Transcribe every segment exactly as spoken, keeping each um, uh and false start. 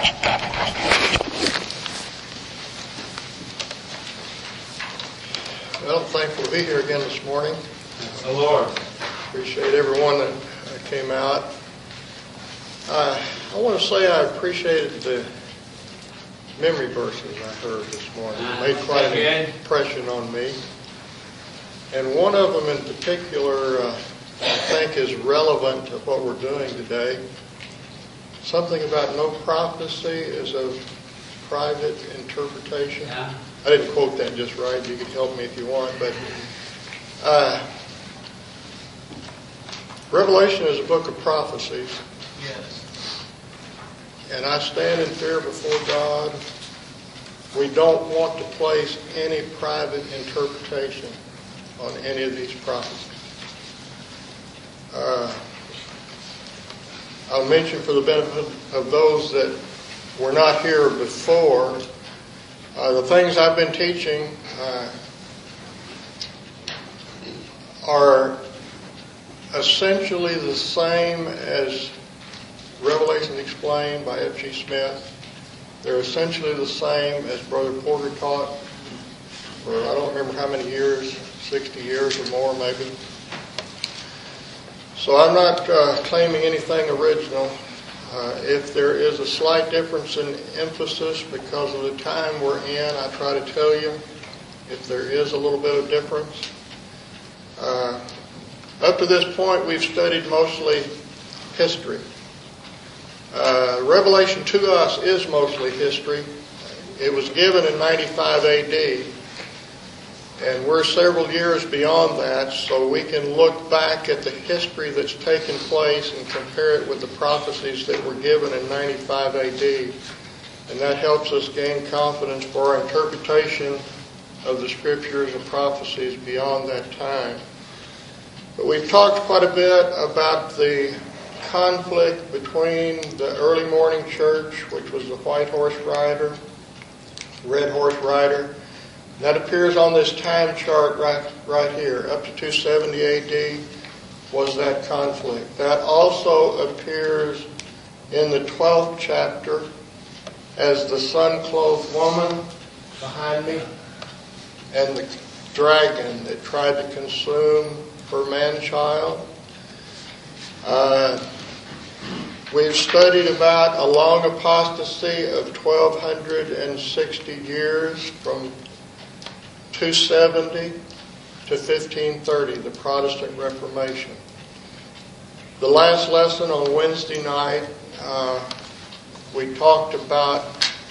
Well, I'm thankful to be here again this morning. The Lord. Appreciate everyone that came out. Uh, I want to say I appreciated the memory verses I heard this morning. It made quite an impression on me. And one of them in particular, uh, I think, is relevant to what we're doing today. Something about no prophecy is of private interpretation. Yeah. I didn't quote that just right. You can help me if you want. But uh, Revelation is a book of prophecies. Yes. And I stand in fear before God. We don't want to place any private interpretation on any of these prophecies. Uh, I'll mention for the benefit of those that were not here before, uh, the things I've been teaching uh, are essentially the same as Revelation Explained by F G Smith. They're essentially the same as Brother Porter taught for I don't remember how many years, sixty years or more maybe. So I'm not uh, claiming anything original. Uh, if there is a slight difference in emphasis because of the time we're in, I try to tell you if there is a little bit of difference. Uh, up to this point, we've studied mostly history. Uh, Revelation to us is mostly history. It was given in ninety-five A D, and we're several years beyond that, so we can look back at the history that's taken place and compare it with the prophecies that were given in ninety-five A D, and that helps us gain confidence for our interpretation of the scriptures and prophecies beyond that time. But we've talked quite a bit about the conflict between the early morning church, which was the white horse rider, red horse rider. That appears on this time chart right, right here. Up to two seventy A D was that conflict. That also appears in the twelfth chapter as the sun-clothed woman behind me and the dragon that tried to consume her man-child. Uh, we've studied about a long apostasy of twelve sixty years from two seventy to fifteen thirty, the Protestant Reformation. The last lesson on Wednesday night, uh, we talked about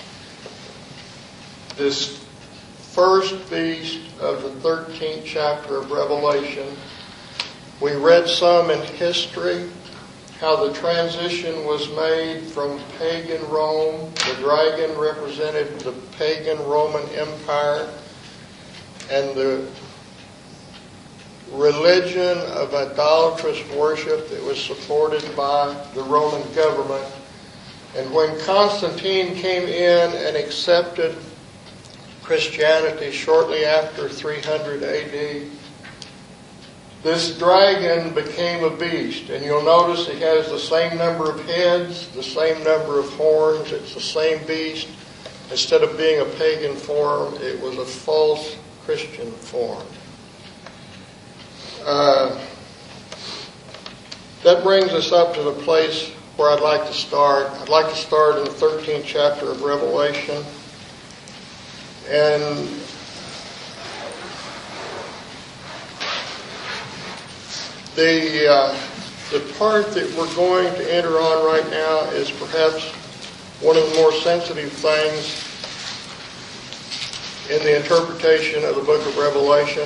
this first beast of the thirteenth chapter of Revelation. We read some in history, how the transition was made from pagan Rome. The dragon represented the pagan Roman Empire and the religion of idolatrous worship that was supported by the Roman government. And when Constantine came in and accepted Christianity shortly after three hundred A D, this dragon became a beast. And you'll notice it has the same number of heads, the same number of horns. It's the same beast. Instead of being a pagan form, it was a false Christian form. Uh, that brings us up to the place where I'd like to start. I'd like to start in the thirteenth chapter of Revelation. And the, uh, the part that we're going to enter on right now is perhaps one of the more sensitive things in the interpretation of the book of Revelation.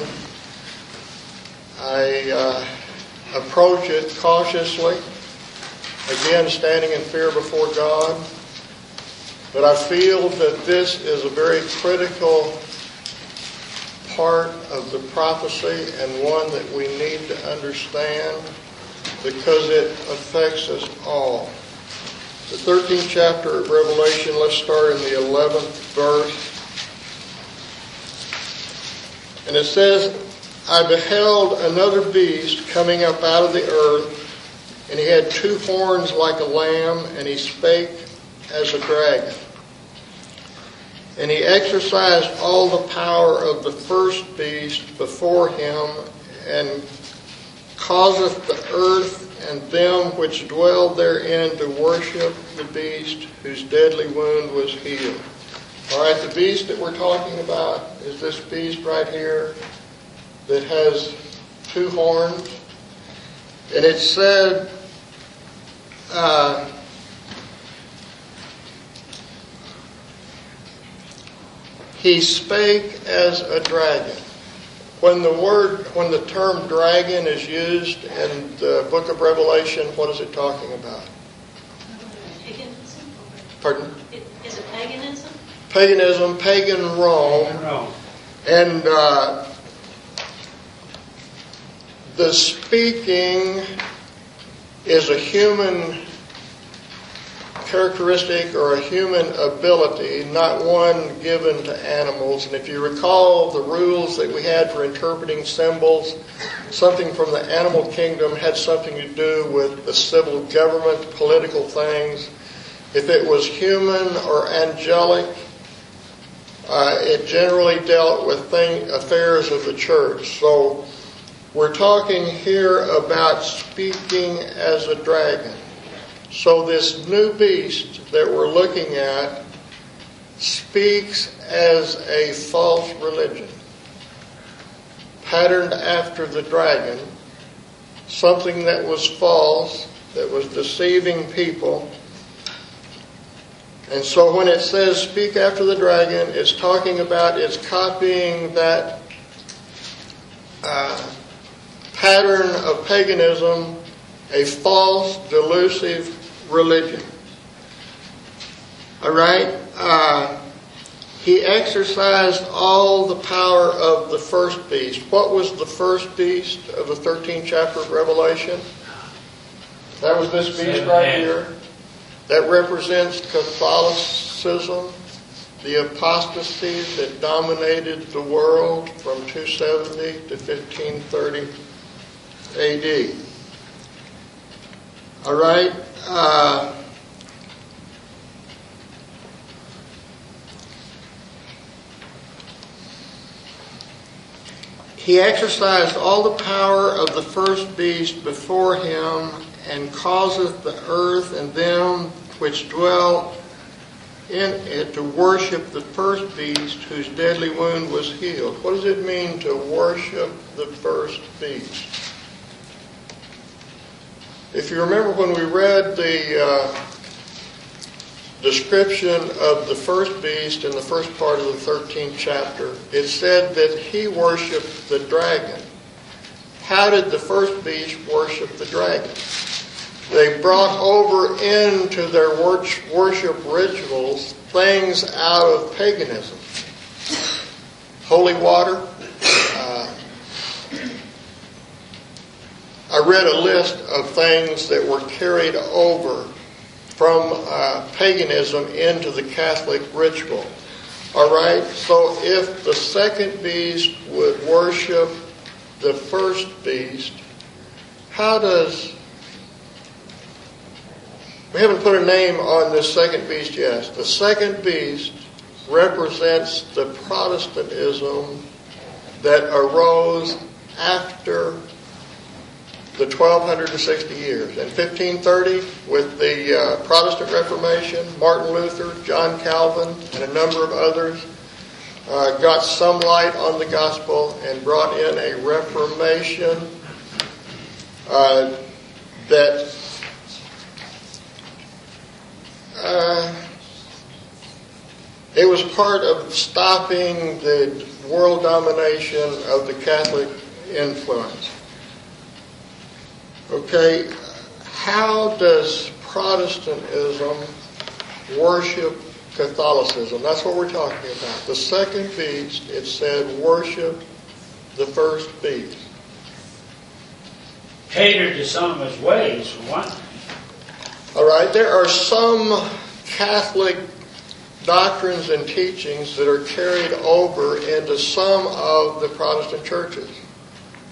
I uh, approach it cautiously, again standing in fear before God, but I feel that this is a very critical part of the prophecy and one that we need to understand because it affects us all. The thirteenth chapter of Revelation, let's start in the eleventh verse. And it says, I beheld another beast coming up out of the earth, and he had two horns like a lamb, and he spake as a dragon. And he exercised all the power of the first beast before him, and causeth the earth and them which dwell therein to worship the beast whose deadly wound was healed. All right, the beast that we're talking about is this beast right here that has two horns. And it said, uh, he spake as a dragon. When the word, when the term dragon is used in the book of Revelation, what is it talking about? Paganism? Pardon? Is it paganism? Paganism, pagan Rome. Rome. And uh, the speaking is a human characteristic or a human ability, not one given to animals. And if you recall the rules that we had for interpreting symbols, something from the animal kingdom had something to do with the civil government, political things. If it was human or angelic, uh, it generally dealt with thing, affairs of the church. So we're talking here about speaking as a dragon. So this new beast that we're looking at speaks as a false religion, patterned after the dragon, something that was false, that was deceiving people. And so when it says speak after the dragon, it's talking about, it's copying that uh, pattern of paganism, a false, delusive religion. All right? Uh, he exercised all the power of the first beast. What was the first beast of the thirteenth chapter of Revelation? That was this beast right here. That represents Catholicism, the apostasy that dominated the world from two seventy to fifteen thirty A D. All right? Uh, he exercised all the power of the first beast before him, and causeth the earth and them which dwell in it to worship the first beast whose deadly wound was healed. What does it mean to worship the first beast? If you remember when we read the uh, description of the first beast in the first part of the thirteenth chapter, it said that he worshipped the dragon. How did the first beast worship the dragon? They brought over into their worship rituals things out of paganism. Holy water. Uh, I read a list of things that were carried over from uh, paganism into the Catholic ritual. All right? So if the second beast would worship the first beast, how does... We haven't put a name on this second beast yet. The second beast represents the Protestantism that arose after the twelve sixty years. In fifteen thirty, with the uh, Protestant Reformation, Martin Luther, John Calvin, and a number of others uh, got some light on the gospel and brought in a Reformation uh, that uh, it was part of stopping the world domination of the Catholic influence. Okay, how does Protestantism worship Catholicism? That's what we're talking about. The second beast, it said, worship the first beast. Cater to some of his ways, for one thing. All right, there are some Catholic doctrines and teachings that are carried over into some of the Protestant churches.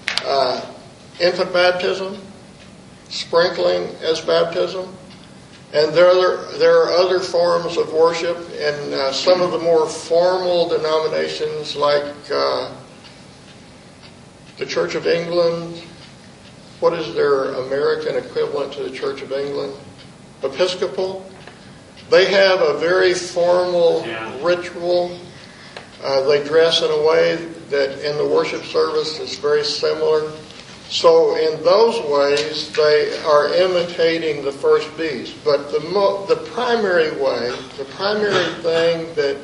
Uh, infant baptism, sprinkling as baptism, And there are, there are other forms of worship, and uh, some of the more formal denominations like uh, the Church of England. What is their American equivalent to the Church of England? Episcopal. They have a very formal Yeah. ritual. Uh, they dress in a way that in the worship service is very similar. So in those ways, they are imitating the first beast. But the mo- the primary way, the primary thing that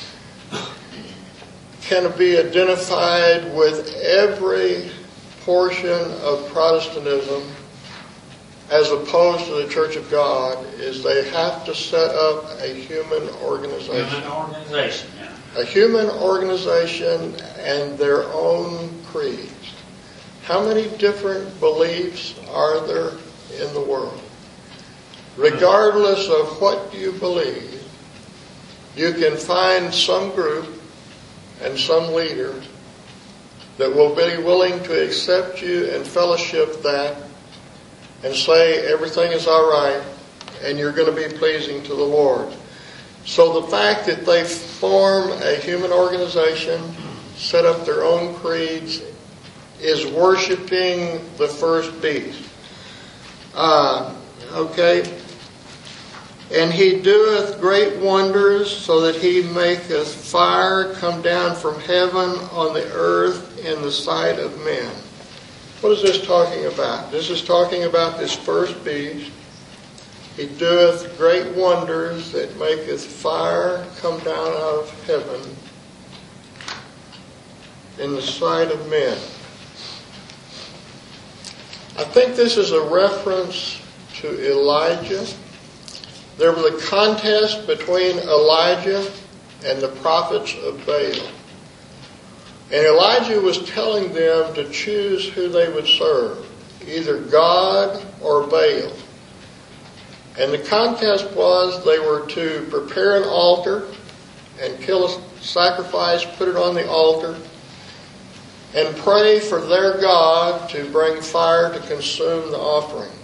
can be identified with every portion of Protestantism as opposed to the Church of God is they have to set up a human organization. Human organization, yeah. A human organization and their own creeds. How many different beliefs are there in the world? Regardless of what you believe, you can find some group and some leader that will be willing to accept you and fellowship that and say everything is all right and you're going to be pleasing to the Lord. So the fact that they form a human organization, set up their own creeds, is worshiping the first beast. Uh, okay. And he doeth great wonders, so that he maketh fire come down from heaven on the earth in the sight of men. What is this talking about? This is talking about this first beast. He doeth great wonders that maketh fire come down out of heaven in the sight of men. I think this is a reference to Elijah. There was a contest between Elijah and the prophets of Baal. And Elijah was telling them to choose who they would serve, either God or Baal. And the contest was they were to prepare an altar and kill a sacrifice, put it on the altar, and pray for their God to bring fire to consume the offering.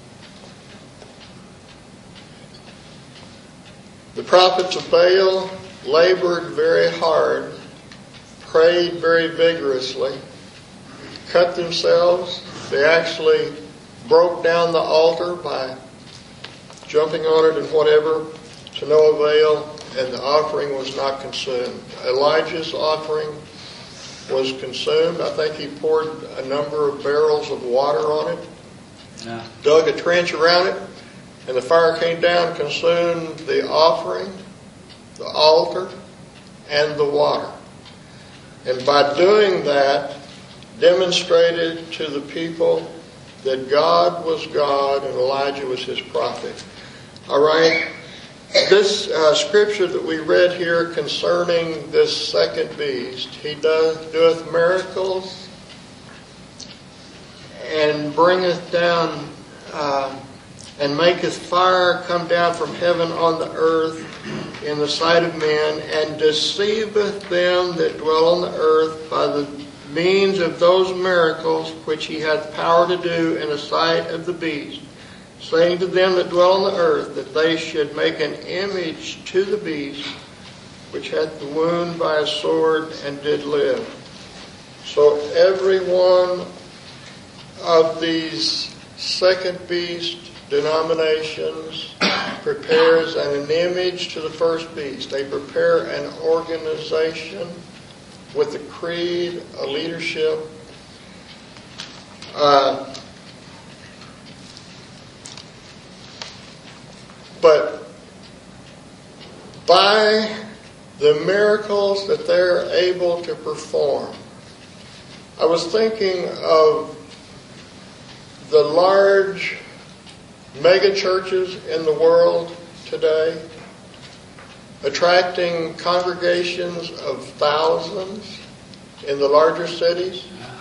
The prophets of Baal labored very hard, prayed very vigorously, cut themselves. They actually broke down the altar by jumping on it and whatever, to no avail, and the offering was not consumed. Elijah's offering was consumed. I think he poured a number of barrels of water on it, Yeah. dug a trench around it, and the fire came down and consumed the offering, the altar, and the water. And by doing that, demonstrated to the people that God was God and Elijah was his prophet. All right? This uh, scripture that we read here concerning this second beast, he does, doeth miracles and bringeth down uh, and maketh fire come down from heaven on the earth in the sight of men, and deceiveth them that dwell on the earth by the means of those miracles which he hath power to do in the sight of the beast, saying to them that dwell on the earth that they should make an image to the beast which hath the wound by a sword and did live. So every one of these second beast denominations prepares an image to the first beast. They prepare an organization with a creed, a leadership. Uh, but by the miracles that they're able to perform, I was thinking of the large mega churches in the world today, attracting congregations of thousands in the larger cities.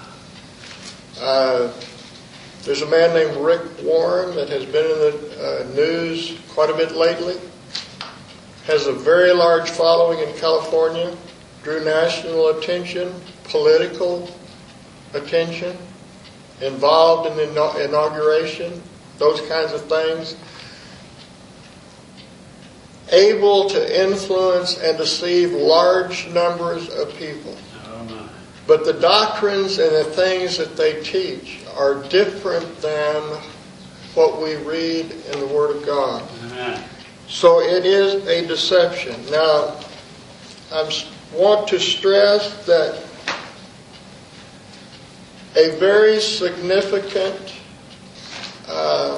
Uh, there's a man named Rick Warren that has been in the uh, news quite a bit lately. Has a very large following in California, drew national attention, political attention, involved in the inauguration, those kinds of things. able to influence and deceive large numbers of people. Oh, my. But the doctrines and the things that they teach are different than what we read in the Word of God. Uh-huh. So it is a deception. Now, I want to stress that a very significant uh,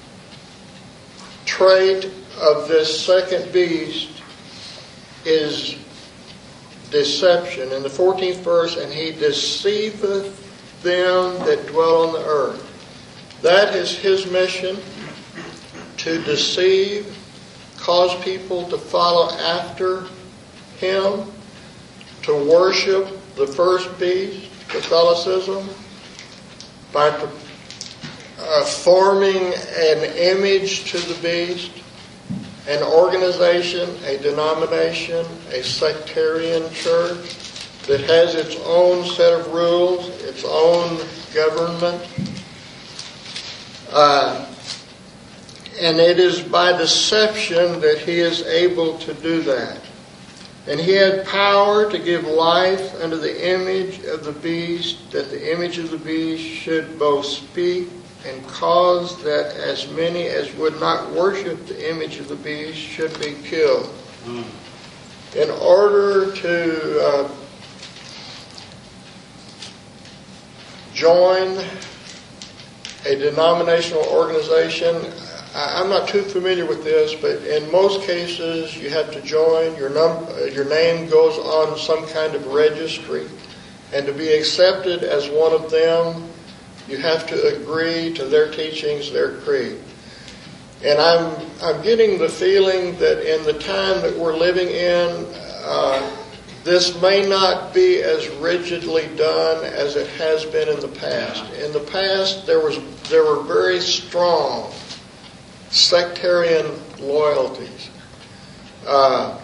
trait of this second beast is deception. In the fourteenth verse, and he deceiveth them that dwell on the earth. That is his mission, to deceive, cause people to follow after him, to worship the first beast, Catholicism, by uh, forming an image to the beast, an organization, a denomination, a sectarian church that has its own set of rules, its own government. Uh, and it is by deception that he is able to do that. And he had power to give life unto the image of the beast, that the image of the beast should both speak and cause that as many as would not worship the image of the beast should be killed. Mm. In order to uh, join a denominational organization, I'm not too familiar with this, but in most cases you have to join, your num- your name goes on some kind of registry, and to be accepted as one of them, you have to agree to their teachings, their creed. And I'm I'm getting the feeling that in the time that we're living in, uh, this may not be as rigidly done as it has been in the past. In the past, there was there were very strong sectarian loyalties. Uh,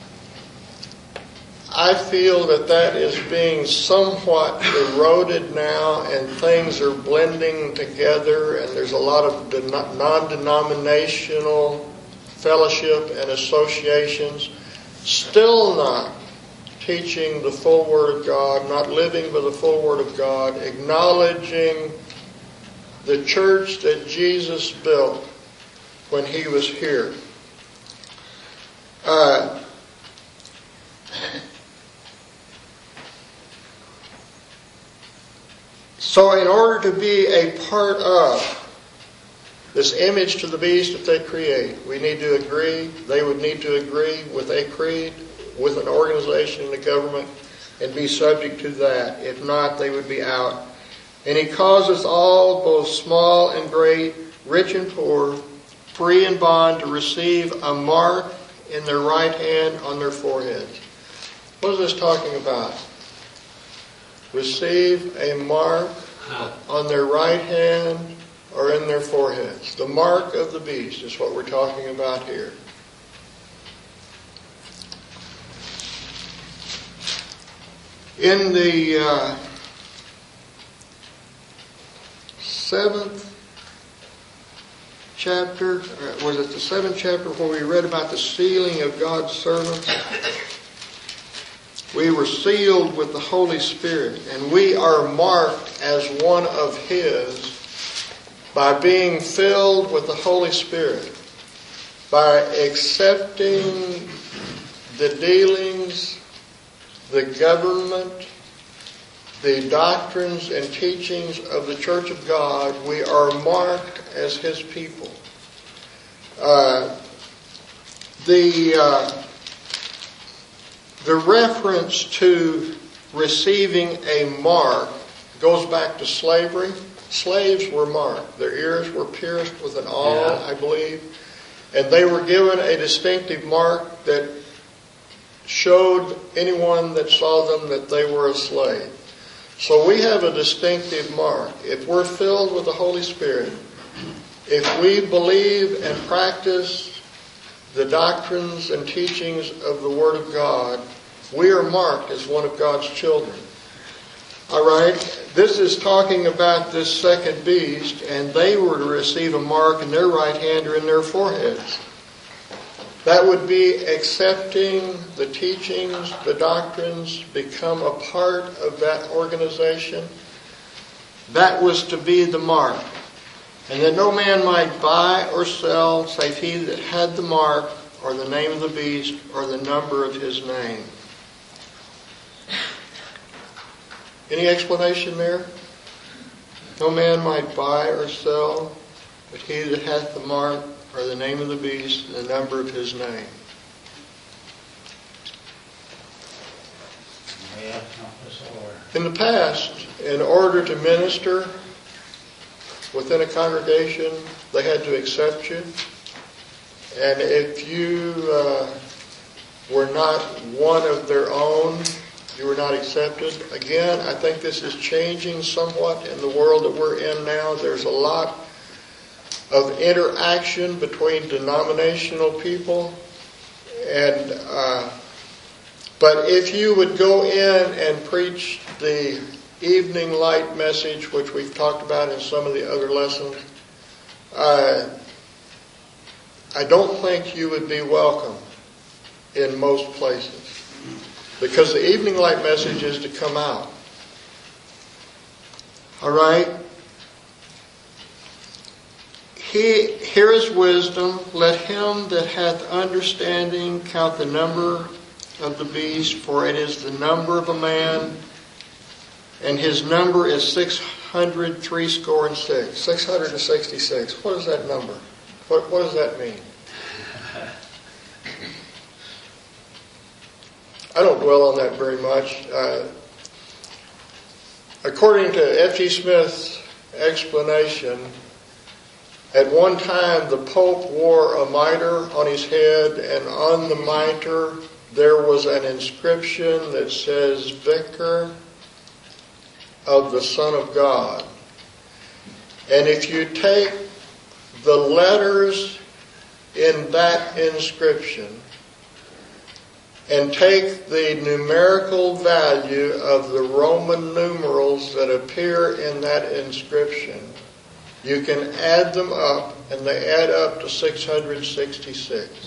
I feel that that is being somewhat eroded now, and things are blending together, and there's a lot of de- non-denominational fellowship and associations still not teaching the full Word of God, not living by the full Word of God, acknowledging the church that Jesus built when he was here. Uh, so in order to be a part of this image to the beast that they create, we need to agree, they would need to agree with a creed, with an organization and a government, and be subject to that. If not, they would be out. And he causes all, both small and great, rich and poor, free and bond, to receive a mark in their right hand on their foreheads. What is this talking about? Receive a mark on their right hand or in their foreheads. The mark of the beast is what we're talking about here. In the uh, seventh chapter, was it the seventh chapter where we read about the sealing of God's servants? We were sealed with the Holy Spirit, and we are marked as one of His by being filled with the Holy Spirit, by accepting the dealings, the government, the doctrines and teachings of the Church of God. We are marked as His people. Uh, the uh, the reference to receiving a mark goes back to slavery. Slaves were marked. Their ears were pierced with an awl, yeah. I believe, and they were given a distinctive mark that showed anyone that saw them that they were a slave. So we have a distinctive mark. If we're filled with the Holy Spirit, if we believe and practice the doctrines and teachings of the Word of God, we are marked as one of God's children. All right? This is talking about this second beast, and they were to receive a mark in their right hand or in their foreheads. That would be accepting the teachings, the doctrines, become a part of that organization. That was to be the mark. And that no man might buy or sell, save he that had the mark, or the name of the beast, or the number of his name. Any explanation there? No man might buy or sell, but he that hath the mark, or the name of the beast, and the number of his name. Yeah, help us, Lord. In the past, in order to minister within a congregation, they had to accept you. And if you uh, were not one of their own, you were not accepted. Again, I think this is changing somewhat in the world that we're in now. There's a lot of interaction between denominational people. And uh, but if you would go in and preach the evening light message, which we've talked about in some of the other lessons, uh, I don't think you would be welcome in most places. Because the evening light message is to come out. All right? He, here is wisdom. Let him that hath understanding count the number of the beast, for it is the number of a man, and his number is six hundred three score and six. Six hundred and sixty-six. What is that number? What, what does that mean? I don't dwell on that very much. Uh, according to F G Smith's explanation, at one time the Pope wore a mitre on his head, and on the mitre there was an inscription that says, Vicar of the Son of God. And if you take the letters in that inscription and take the numerical value of the Roman numerals that appear in that inscription, you can add them up, and they add up to six hundred sixty-six.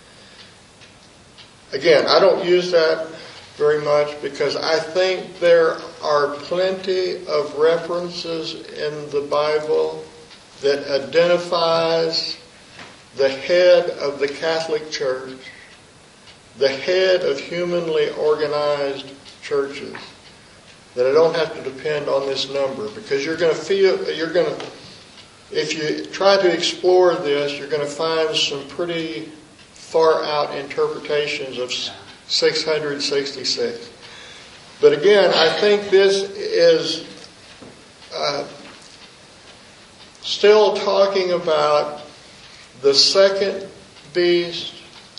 Again, I don't use that very much because I think there are plenty of references in the Bible that identifies the head of the Catholic Church, the head of humanly organized churches, that I don't have to depend on this number, because you're going to feel, you're going to, if you try to explore this, you're going to find some pretty far out interpretations of six hundred sixty-six. But again, I think this is uh, still talking about the second beast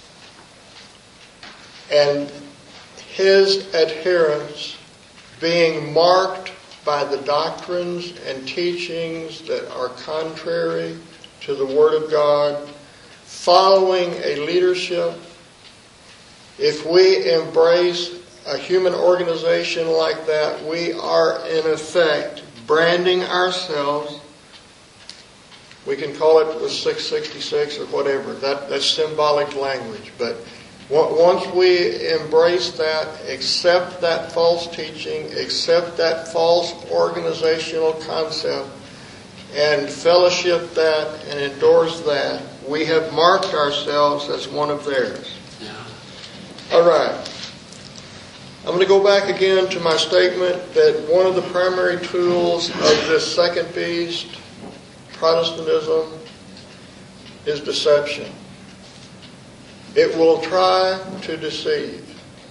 and his adherents being marked by the doctrines and teachings that are contrary to the Word of God, following a leadership. If we embrace a human organization like that, we are in effect branding ourselves. We can call it the six sixty-six or whatever. That, that's symbolic language. But once we embrace that, accept that false teaching, accept that false organizational concept, and fellowship that and endorse that, we have marked ourselves as one of theirs. All right. I'm going to go back again to my statement that one of the primary tools of this second beast, Protestantism, is deception. It will try to deceive.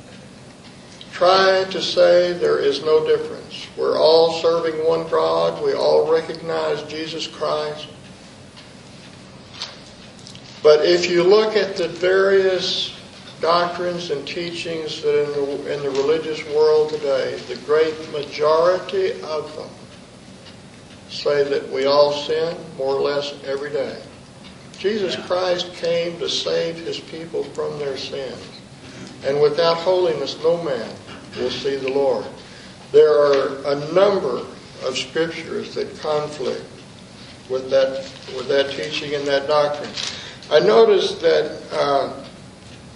Try to say there is no difference. We're all serving one God. We all recognize Jesus Christ. But if you look at the various doctrines and teachings that in the, in the religious world today, the great majority of them say that we all sin more or less every day. Jesus Christ came to save his people from their sins. And without holiness, no man will see the Lord. There are a number of scriptures that conflict with that with that teaching and that doctrine. I noticed that uh,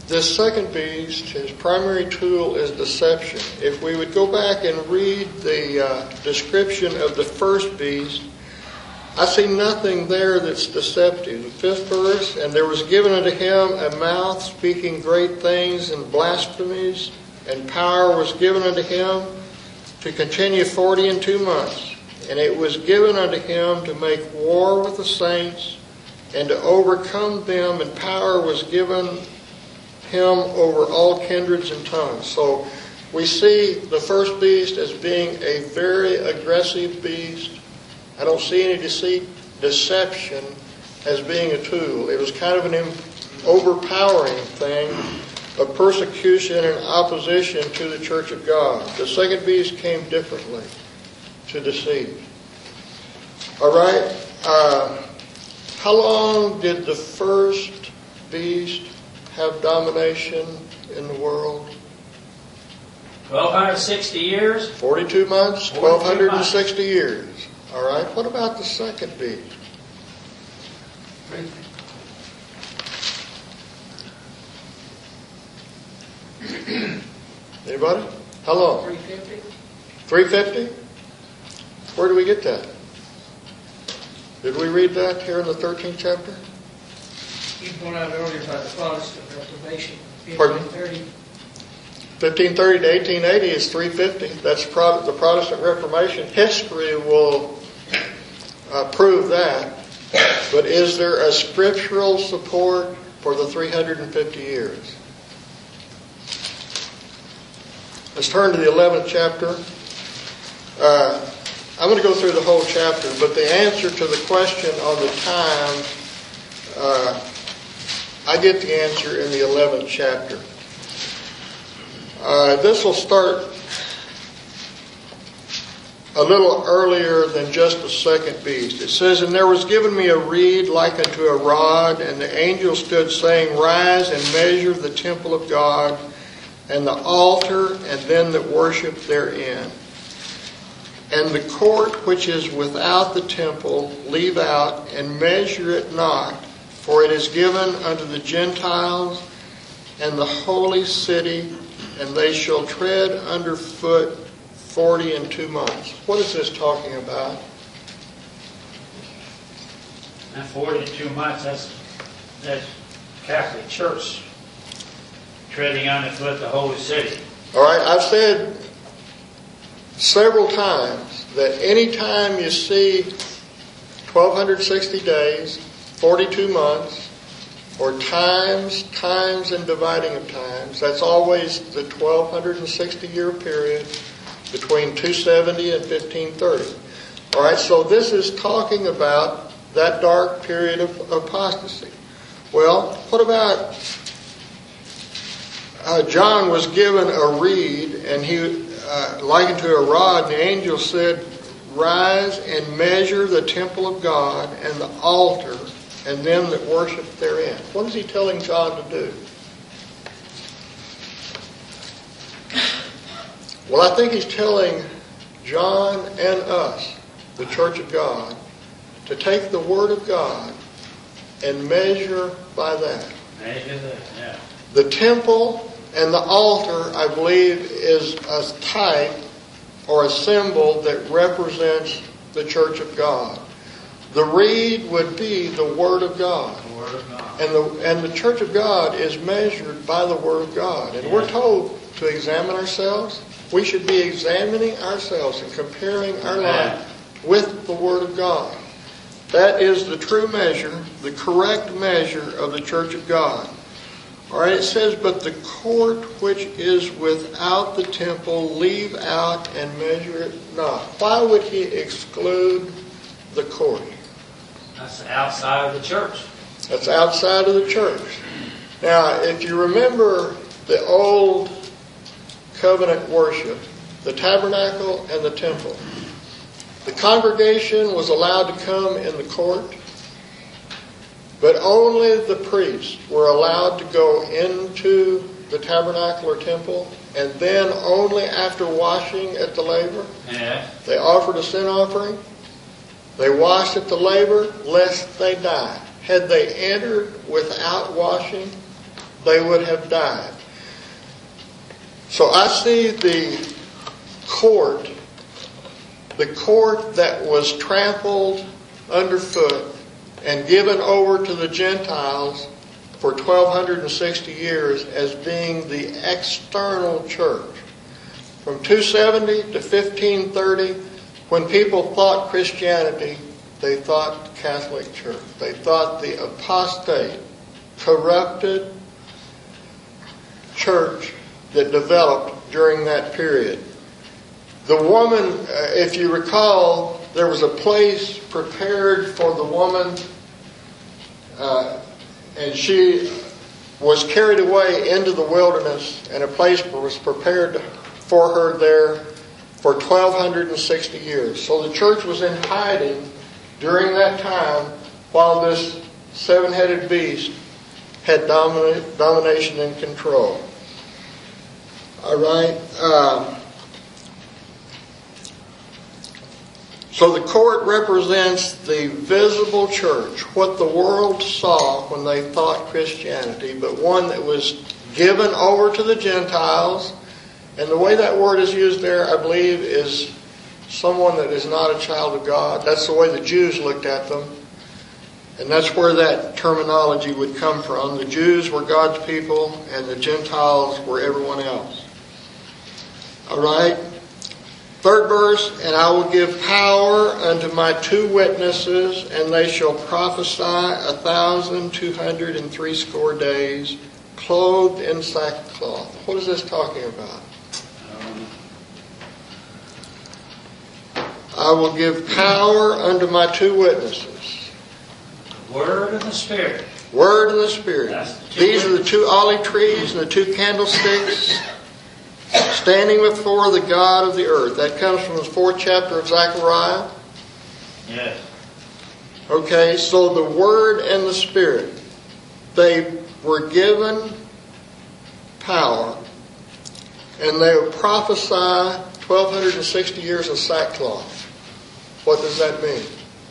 this second beast, his primary tool is deception. If we would go back and read the uh, description of the first beast, I see nothing there that's deceptive. The fifth verse, and there was given unto him a mouth speaking great things and blasphemies, and power was given unto him to continue forty and two months. And it was given unto him to make war with the saints and to overcome them, and power was given him over all kindreds and tongues. So we see the first beast as being a very aggressive beast. I don't see any deceit, deception as being a tool. It was kind of an overpowering thing of persecution and opposition to the church of God. The second beast came differently to deceive. All right. Uh, how long did the first beast have domination in the world? twelve sixty years. forty-two months, twelve sixty years. All right. What about the second beast? Anybody? How long? three fifty. three fifty? Where do we get that? Did we read that here in the thirteenth chapter? You pointed out earlier about the Protestant Reformation, Pardon? fifteen thirty. fifteen thirty to eighteen eighty is three fifty. That's Pro- the Protestant Reformation. History will uh, prove that. But is there a scriptural support for the three hundred fifty years? Let's turn to the eleventh chapter. Uh, I'm going to go through the whole chapter, but the answer to the question on the time, uh, I get the answer in the eleventh chapter. Uh, this will start a little earlier than just the second beast. It says, and there was given me a reed like unto a rod, and the angel stood saying, rise and measure the temple of God, and the altar, and them that worship therein. And the court which is without the temple, leave out, and measure it not, for it is given unto the Gentiles, and the holy city, and they shall tread under foot forty and two months. What is this talking about? And forty-two months, that's, that's Catholic Church treading underfoot the holy city. All right, I've said several times that any time you see twelve sixty days, forty-two months, or times, times and dividing of times, that's always the twelve sixty year period between two seventy and fifteen thirty. All right, so this is talking about that dark period of apostasy. Well, what about uh, John was given a reed, and he uh, likened to a rod, and the angel said, rise and measure the temple of God and the altar and them that worship therein. What is he telling John to do? Well, I think he's telling John and us, the Church of God, to take the Word of God and measure by that. Measure that, yeah. The temple and the altar, I believe, is a type or a symbol that represents the Church of God. The reed would be the Word of God. The Word of God. And the, and the Church of God is measured by the Word of God. And we're told to examine ourselves. We should be examining ourselves and comparing our life with the Word of God. That is the true measure, the correct measure of the Church of God. All right, it says, but the court which is without the temple, leave out and measure it not. Why would he exclude the court? That's outside of the church. That's outside of the church. Now, if you remember the old covenant worship, the tabernacle and the temple, the congregation was allowed to come in the court, but only the priests were allowed to go into the tabernacle or temple, and then only after washing at the laver, Yeah. they offered a sin offering. They washed at the laver, lest they die. Had they entered without washing, they would have died. So I see the court, the court that was trampled underfoot and given over to the Gentiles for twelve sixty years as being the external church. From two seventy to fifteen thirty, when people thought Christianity, they thought Catholic Church. They thought the apostate, corrupted church that developed during that period. The woman, uh, if you recall, there was a place prepared for the woman, uh, and she was carried away into the wilderness, and a place was prepared for her there for twelve sixty years. So the church was in hiding during that time while this seven-headed beast had dominate, domination and control. All right. Um, so the court represents the visible church, what the world saw when they thought Christianity, but one that was given over to the Gentiles. And the way that word is used there, I believe, is someone that is not a child of God. That's the way the Jews looked at them. And that's where that terminology would come from. The Jews were God's people, and the Gentiles were everyone else. All right. Third verse, and I will give power unto my two witnesses, and they shall prophesy a thousand two hundred and threescore days, clothed in sackcloth. What is this talking about? I will give power unto my two witnesses. The Word and the Spirit. Word and the Spirit. That's the two These are the two olive trees and the two candlesticks standing before the God of the earth. That comes from the fourth chapter of Zechariah. Yes. Okay, so the Word and the Spirit, they were given power, and they would prophesy twelve sixty years of sackcloth. What does that mean?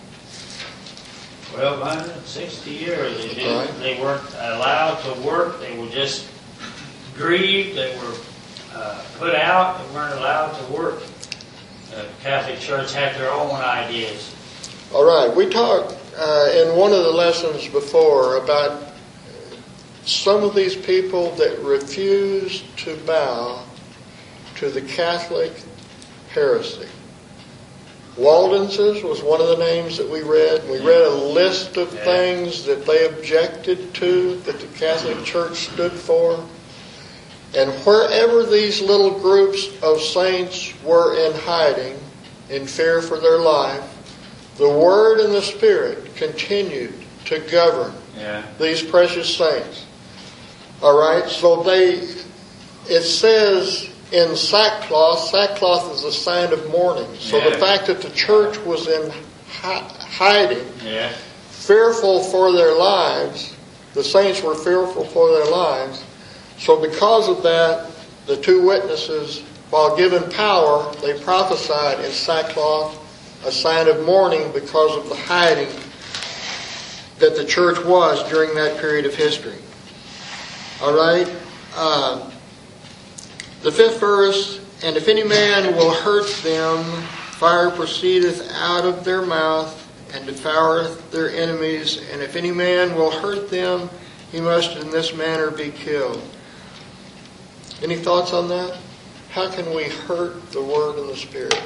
twelve sixty years. They, didn't, Right. they weren't allowed to work. They were just grieved. They were uh, put out. They weren't allowed to work. The Catholic Church had their own ideas. All right, we talked uh, in one of the lessons before about some of these people that refused to bow to the Catholic heresy. Waldenses was one of the names that we read. We read a list of Yeah. things that they objected to, that the Catholic Church stood for. And wherever these little groups of saints were in hiding, in fear for their life, the Word and the Spirit continued to govern Yeah. these precious saints. All right, so they, it says in sackcloth, sackcloth is a sign of mourning. So Yeah. the fact that the church was in hi- hiding, Yeah. fearful for their lives, the saints were fearful for their lives. So because of that, the two witnesses, while given power, they prophesied in sackcloth, a sign of mourning because of the hiding that the church was during that period of history. All right. Uh, the fifth verse, and if any man will hurt them, fire proceedeth out of their mouth, and devoureth their enemies. And if any man will hurt them, he must in this manner be killed. Any thoughts on that? How can we hurt the Word and the Spirit?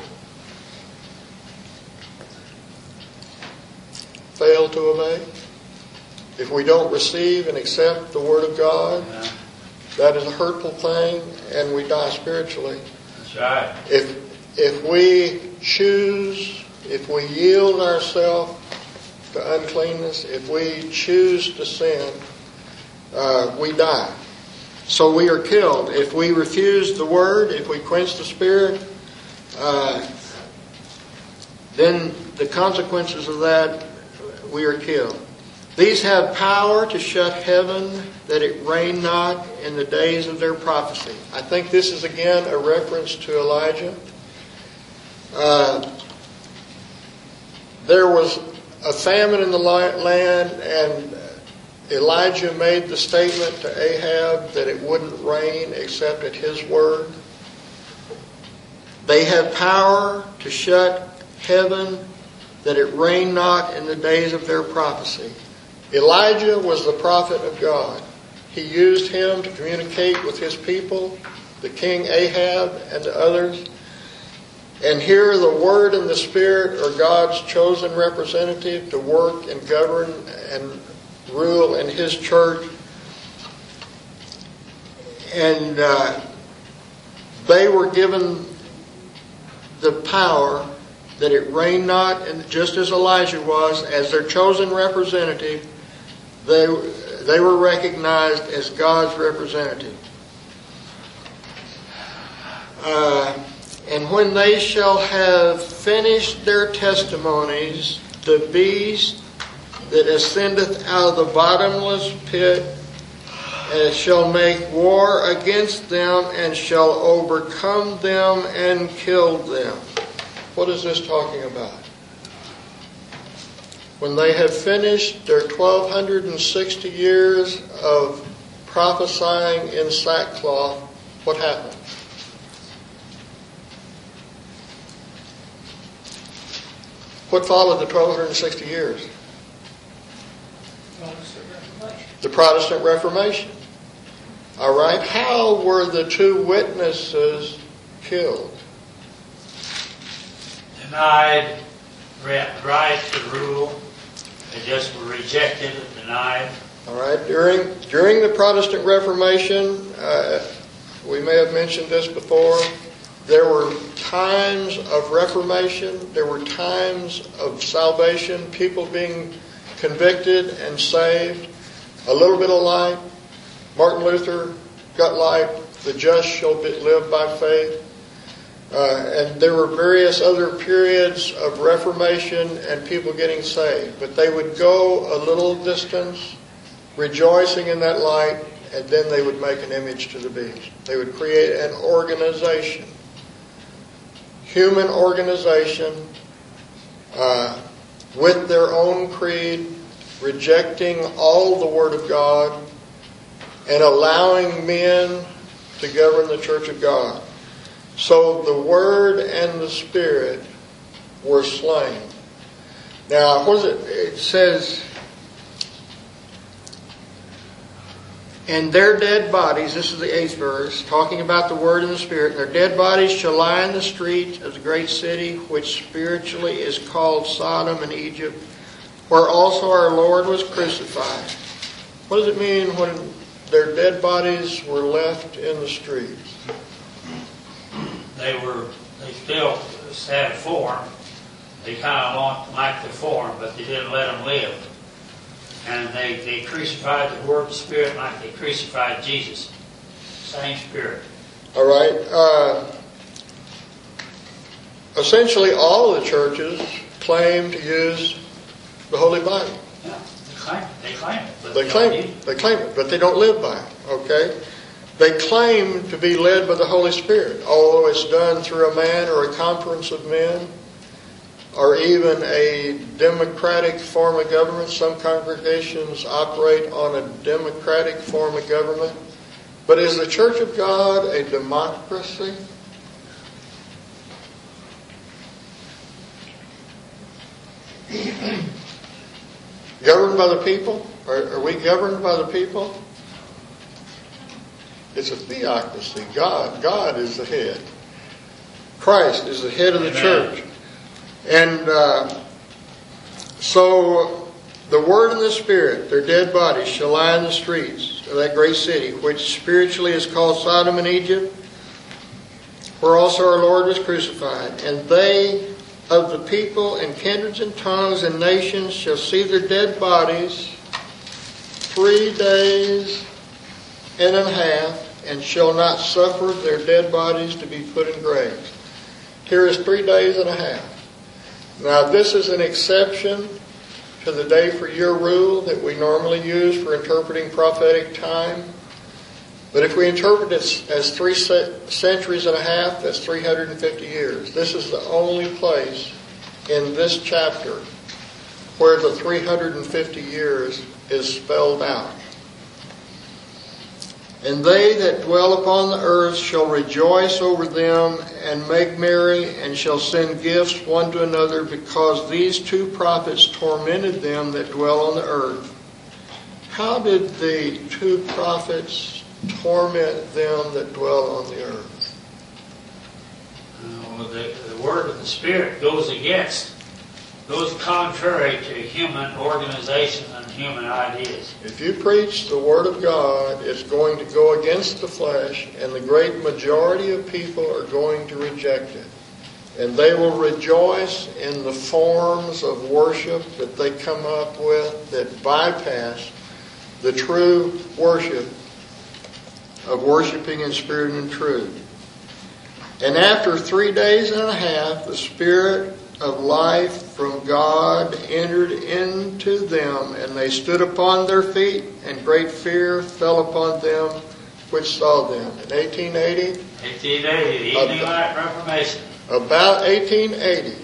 Fail to obey? If we don't receive and accept the Word of God, Yeah. that is a hurtful thing, and we die spiritually. That's right. If if we choose, if we yield ourselves to uncleanness, if we choose to sin, uh, we die. So we are killed. If we refuse the Word, if we quench the Spirit, uh, then the consequences of that, we are killed. These have power to shut heaven, that it rain not in the days of their prophecy. I think this is again a reference to Elijah. Uh, there was a famine in the land, and Elijah made the statement to Ahab that it wouldn't rain except at his word. They have power to shut heaven that it rain not in the days of their prophecy. Elijah was the prophet of God. He used him to communicate with his people, the king Ahab and the others. And here the Word and the Spirit are God's chosen representative to work and govern and rule in His church. And uh, they were given the power that it rain not, and just as Elijah was, as their chosen representative, they, they were recognized as God's representative. Uh, and when they shall have finished their testimonies, the beast that ascendeth out of the bottomless pit and shall make war against them and shall overcome them and kill them. What is this talking about? When they have finished their twelve sixty years of prophesying in sackcloth, what happened? What followed the twelve sixty years? Protestant Reformation. The Protestant Reformation. All right. How were the two witnesses killed? Denied right to rule. They just were rejected and denied. All right. During during the Protestant Reformation, uh, we may have mentioned this before. There were times of reformation. There were times of salvation. People being convicted and saved. A little bit of light. Martin Luther got light. The just shall be, live by faith. Uh, and there were various other periods of reformation and people getting saved. But they would go a little distance, rejoicing in that light, and then they would make an image to the beast. They would create an organization, human organization, uh, with their own creed, rejecting all the Word of God, and allowing men to govern the Church of God. So the Word and the Spirit were slain. Now, what is it? It says, and their dead bodies, this is the eighth verse, talking about the Word and the Spirit, and their dead bodies shall lie in the streets of the great city, which spiritually is called Sodom and Egypt, where also our Lord was crucified. What does it mean when their dead bodies were left in the streets? They were, they still had a form. They kind of liked the form, but they didn't let them live. And they, they crucified the Word and Spirit like they crucified Jesus. Same Spirit. All right. Uh, essentially, all of the churches claim to use the Holy Bible. Yeah, they claim it. They claim it. But They claim it. They claim it, but they don't live by it. Okay? They claim to be led by the Holy Spirit, although it's done through a man or a conference of men, or even a democratic form of government. Some congregations operate on a democratic form of government. But is the Church of God a democracy? Governed by the people? Are, are we governed by the people? It's a theocracy. God, God is the head. Christ is the head of the Amen. church. And uh, so the Word and the Spirit, their dead bodies, shall lie in the streets of that great city, which spiritually is called Sodom and Egypt, where also our Lord was crucified. And they of the people and kindreds and tongues and nations shall see their dead bodies three days and a half, and shall not suffer their dead bodies to be put in graves. Here is three days and a half. Now, this is an exception to the day for year rule that we normally use for interpreting prophetic time. But if we interpret it as three centuries and a half, that's three hundred fifty years. This is the only place in this chapter where the three hundred fifty years is spelled out. And they that dwell upon the earth shall rejoice over them and make merry, and shall send gifts one to another, because these two prophets tormented them that dwell on the earth. How did the two prophets torment them that dwell on the earth? Uh, well, the, the word of the Spirit goes against, goes contrary to human organization and human ideas. If you preach the Word of God, it's going to go against the flesh, and the great majority of people are going to reject it. And they will rejoice in the forms of worship that they come up with that bypass the true worship of worshiping in spirit and in truth. And after three days and a half, the Spirit of life from God entered into them, and they stood upon their feet, and great fear fell upon them which saw them. In eighteen eighty, eighteen eighty, the Evening Light Reformation. About eighteen eighty,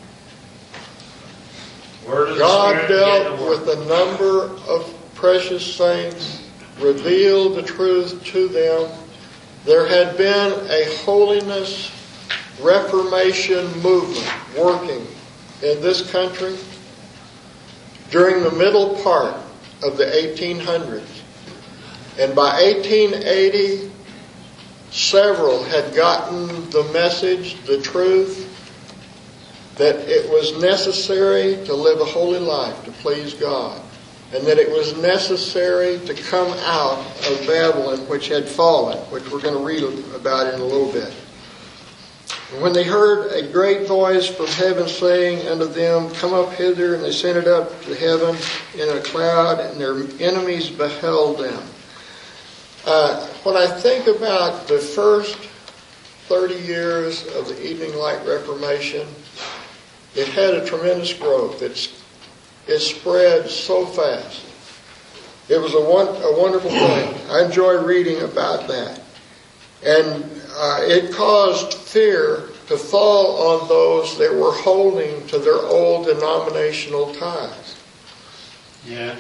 Word of the God Spirit dealt began to work. with a number of precious saints, revealed the truth to them. There had been a holiness Reformation movement working in this country during the middle part of the eighteen hundreds. And by eighteen eighty, several had gotten the message, the truth, that it was necessary to live a holy life to please God, and that it was necessary to come out of Babylon, which had fallen, which we're going to read about in a little bit. And when they heard a great voice from heaven saying unto them, Come up hither, and they sent it up to heaven in a cloud, and their enemies beheld them. Uh, when I think about the first thirty years of the Evening Light Reformation, it had a tremendous growth. It's, it spread so fast. It was a, one, a wonderful thing. I enjoy reading about that. And uh, it caused fear to fall on those that were holding to their old denominational ties. Yeah.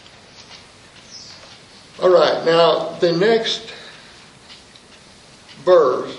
All right, now the next verse,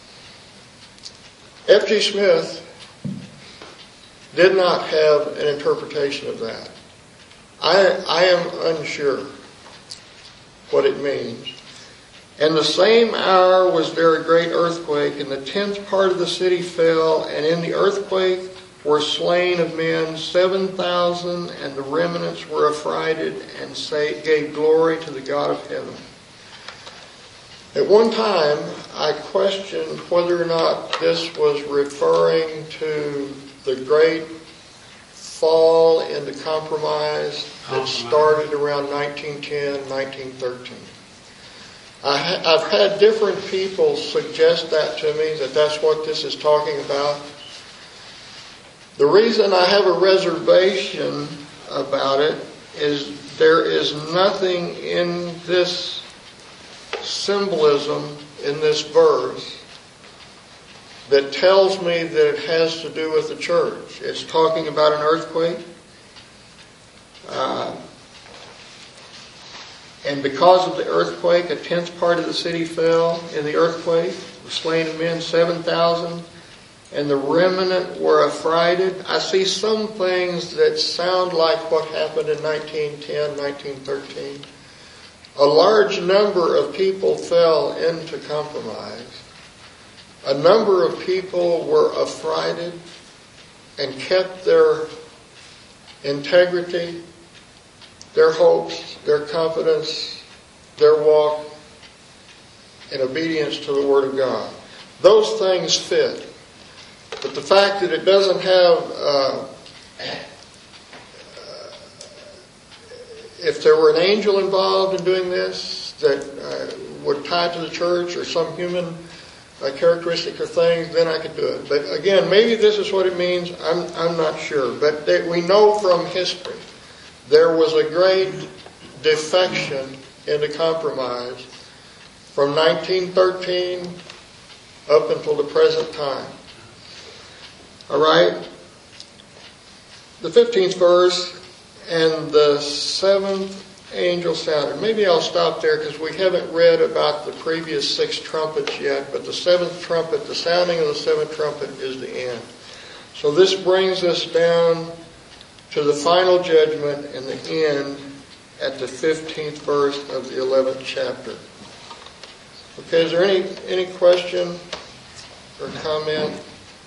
F G Smith did not have an interpretation of that. I, I am unsure what it means. And the same hour was there a great earthquake, and the tenth part of the city fell, and in the earthquake were slain of men seven thousand, and the remnants were affrighted, and say, gave glory to the God of heaven. At one time, I questioned whether or not this was referring to the great fall into compromise that started around nineteen ten, nineteen thirteen. I ha- I've had different people suggest that to me, that that's what this is talking about. The reason I have a reservation about it is there is nothing in this symbolism in this verse that tells me that it has to do with the church. It's talking about an earthquake. Uh, and because of the earthquake, a tenth part of the city fell in the earthquake, were slain of men, seven thousand, and the remnant were affrighted. I see some things that sound like what happened in nineteen ten, nineteen thirteen. A large number of people fell into compromise. A number of people were affrighted and kept their integrity, their hopes, their confidence, their walk in obedience to the Word of God. Those things fit. But the fact that it doesn't have, uh, if there were an angel involved in doing this that uh, would tie to the church or some human uh, characteristic or thing, then I could do it. But again, maybe this is what it means. I'm I'm not sure. But they, we know from history there was a great defection into compromise from nineteen thirteen up until the present time. All right? The fifteenth verse, And the seventh angel sounded. Maybe I'll stop there because we haven't read about the previous six trumpets yet, but the seventh trumpet, the sounding of the seventh trumpet is the end. So this brings us down to the final judgment and the end at the fifteenth verse of the eleventh chapter. Okay, is there any, any question or comment?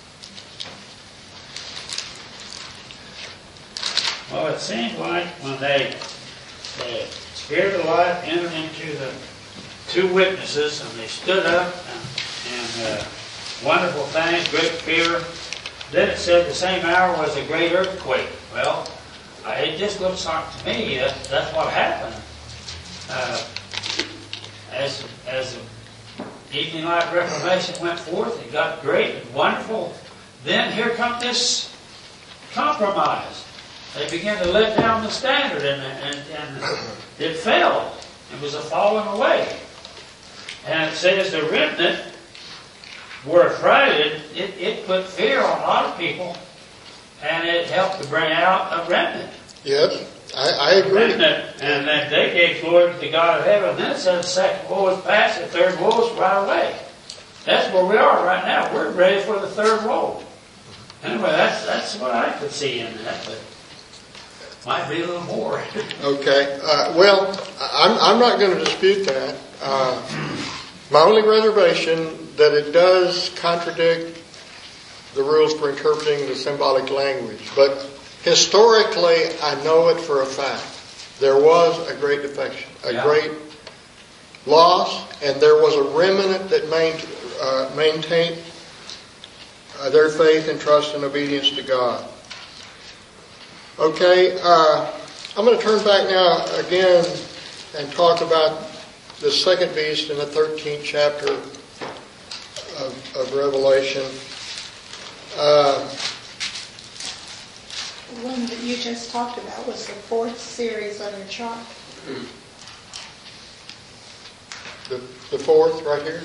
Well, it seemed like when they, the Spirit of life entered into the two witnesses and they stood up and, and uh, wonderful things, great fear. Then it said the same hour was a great earthquake. Well, uh, it just looks like to me that that's what happened. Uh, as as the evening light reformation went forth, it got great and wonderful. Then here comes this compromise. They began to let down the standard, and, and, and it fell. It was a falling away. And it says the remnant were afraid. It, it put fear on a lot of people, and it helped to bring out a remnant. Yes, I, I agree. Remnant, and then they gave glory to the God of heaven. Then it said the second woe was past, the third woe is right away. That's where we are right now. We're ready for the third woe. Anyway, that's that's what I could see in that, but might be a little more. Okay. Uh, well, I'm, I'm not going to dispute that. Uh, my only reservation that it does contradict the rules for interpreting the symbolic language. But historically, I know it for a fact. There was a great defection, a Yeah. great loss, and there was a remnant that main, uh, maintained uh, their faith and trust and obedience to God. Okay, uh, I'm going to turn back now again and talk about the second beast in the thirteenth chapter of, of Revelation. Uh, The one that you just talked about was the fourth series on your chart. the, the fourth, right here.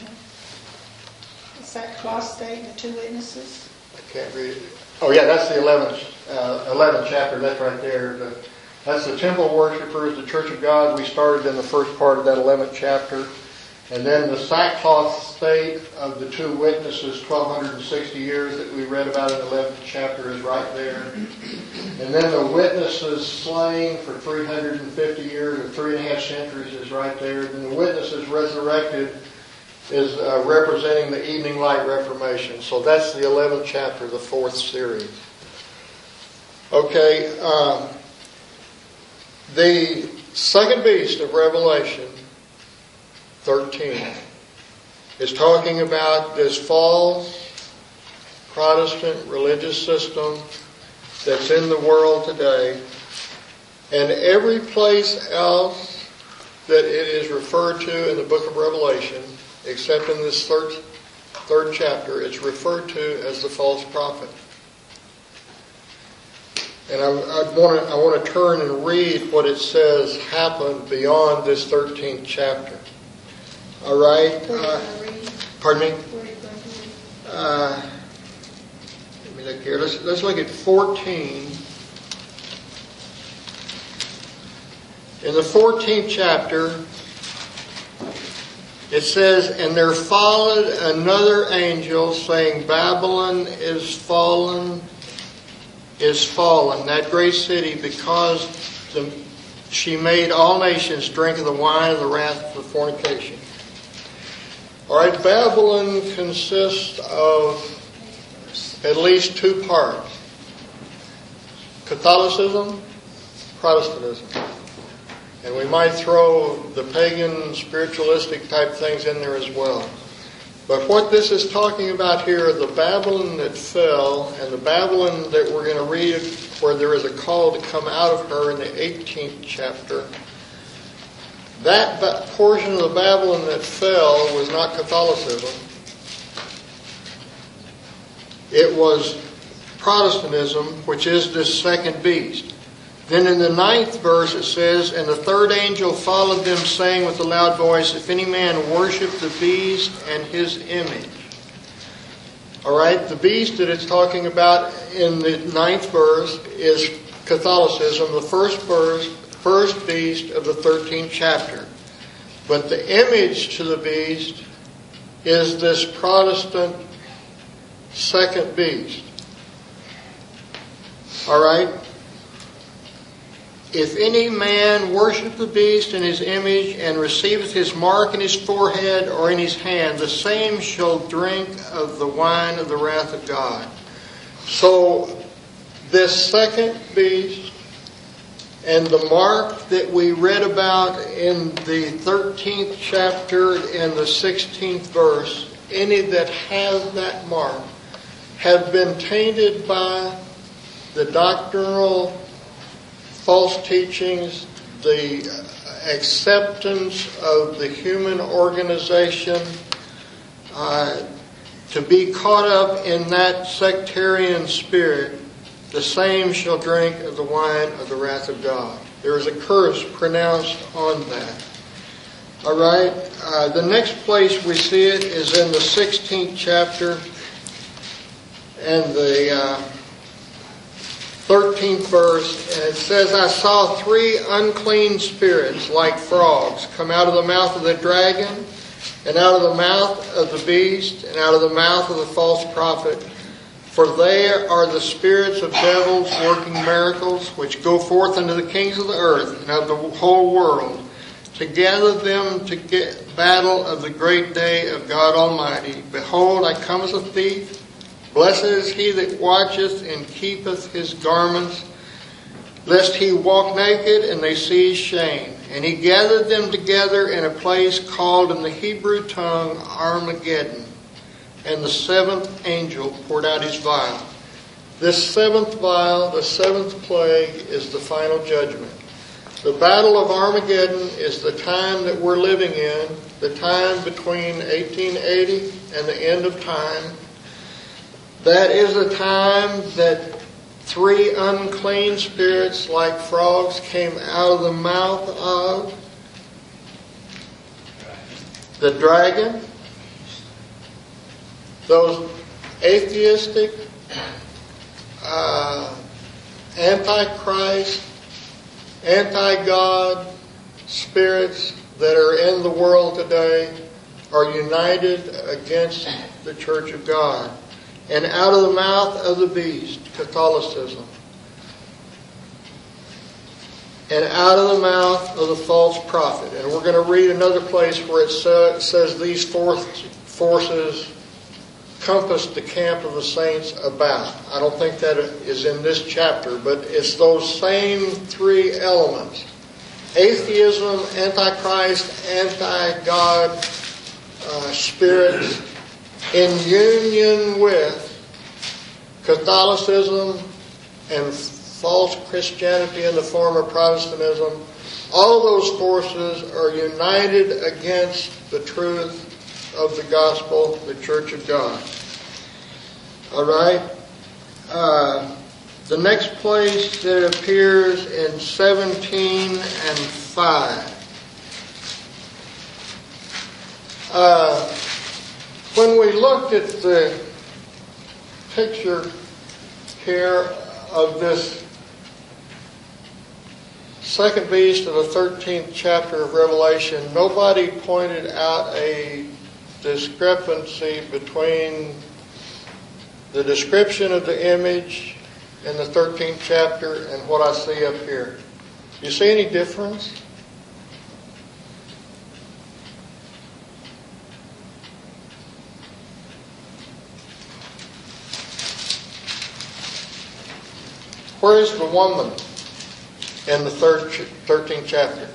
Is that cross state and the two witnesses? I can't read it. Oh yeah, that's the eleventh, uh, eleventh chapter. That's right there. The, that's the temple worshipers, the Church of God. We started in the first part of that eleventh chapter. And then the sackcloth state of the two witnesses, twelve sixty years that we read about in the eleventh chapter is right there. And then the witnesses slain for three hundred fifty years or three and a half centuries is right there. And the witnesses resurrected is uh, representing the evening light reformation. So that's the eleventh chapter, the fourth series. Okay, um, the second beast of Revelation thirteen is talking about this false Protestant religious system that's in the world today, and every place else that it is referred to in the book of Revelation, except in this third, third chapter, it's referred to as the false prophet. And I, I want to I want to turn and read what it says happened beyond this thirteenth chapter. All right. Where are Uh, you going to read? pardon me. Where are you going to read? Uh, let me look here. Let's let's look at fourteen. In the fourteenth chapter, it says, "And there followed another angel, saying, Babylon is fallen, is fallen, that great city, because the, she made all nations drink of the wine of the wrath of fornication." All right, Babylon consists of at least two parts: Catholicism, Protestantism. And we might throw the pagan, spiritualistic type things in there as well. But what this is talking about here, the Babylon that fell, and the Babylon that we're going to read, where there is a call to come out of her in the eighteenth chapter, that portion of the Babylon that fell was not Catholicism. It was Protestantism, which is this second beast. Then in the ninth verse it says, "And the third angel followed them, saying with a loud voice, If any man worship the beast and his image." All right, the beast that it's talking about in the ninth verse is Catholicism, the first verse, first beast of the thirteenth chapter. But the image to the beast is this Protestant second beast. All right? If any man worship the beast in his image and receiveth his mark in his forehead or in his hand, the same shall drink of the wine of the wrath of God. So, this second beast and the mark that we read about in the thirteenth chapter and the sixteenth verse, any that have that mark have been tainted by the doctrinal false teachings, the acceptance of the human organization, uh, to be caught up in that sectarian spirit, the same shall drink of the wine of the wrath of God. There is a curse pronounced on that. All right. Uh, the next place we see it is in the sixteenth chapter and the uh, thirteenth verse, and it says, I saw three unclean spirits like frogs come out of the mouth of the dragon, and out of the mouth of the beast, and out of the mouth of the false prophet. For they are the spirits of devils working miracles, which go forth unto the kings of the earth and of the whole world, to gather them to get battle of the great day of God Almighty. Behold, I come as a thief. Blessed is he that watcheth and keepeth his garments, lest he walk naked and they see his shame. And he gathered them together in a place called in the Hebrew tongue Armageddon. And the seventh angel poured out his vial. This seventh vial, the seventh plague, is the final judgment. The battle of Armageddon is the time that we're living in, the time between eighteen eighty and the end of time. That is a time that three unclean spirits like frogs came out of the mouth of the dragon. Those atheistic, uh, antichrist, anti-God spirits that are in the world today are united against the Church of God. And out of the mouth of the beast, Catholicism. And out of the mouth of the false prophet. And we're going to read another place where it sa- says these four forces compassed the camp of the saints about. I don't think that is in this chapter, but it's those same three elements. Atheism, Antichrist, anti-God uh, spirits, in union with Catholicism and false Christianity in the form of Protestantism. All those forces are united against the truth of the gospel, the Church of God. All right. Uh, the next place that it appears in seventeen and five. Uh, when we looked at the picture here of this second beast of the thirteenth chapter of Revelation, nobody pointed out a discrepancy between the description of the image in the thirteenth chapter and what I see up here. Do you see any difference? Where is the woman in the third, thirteenth chapter?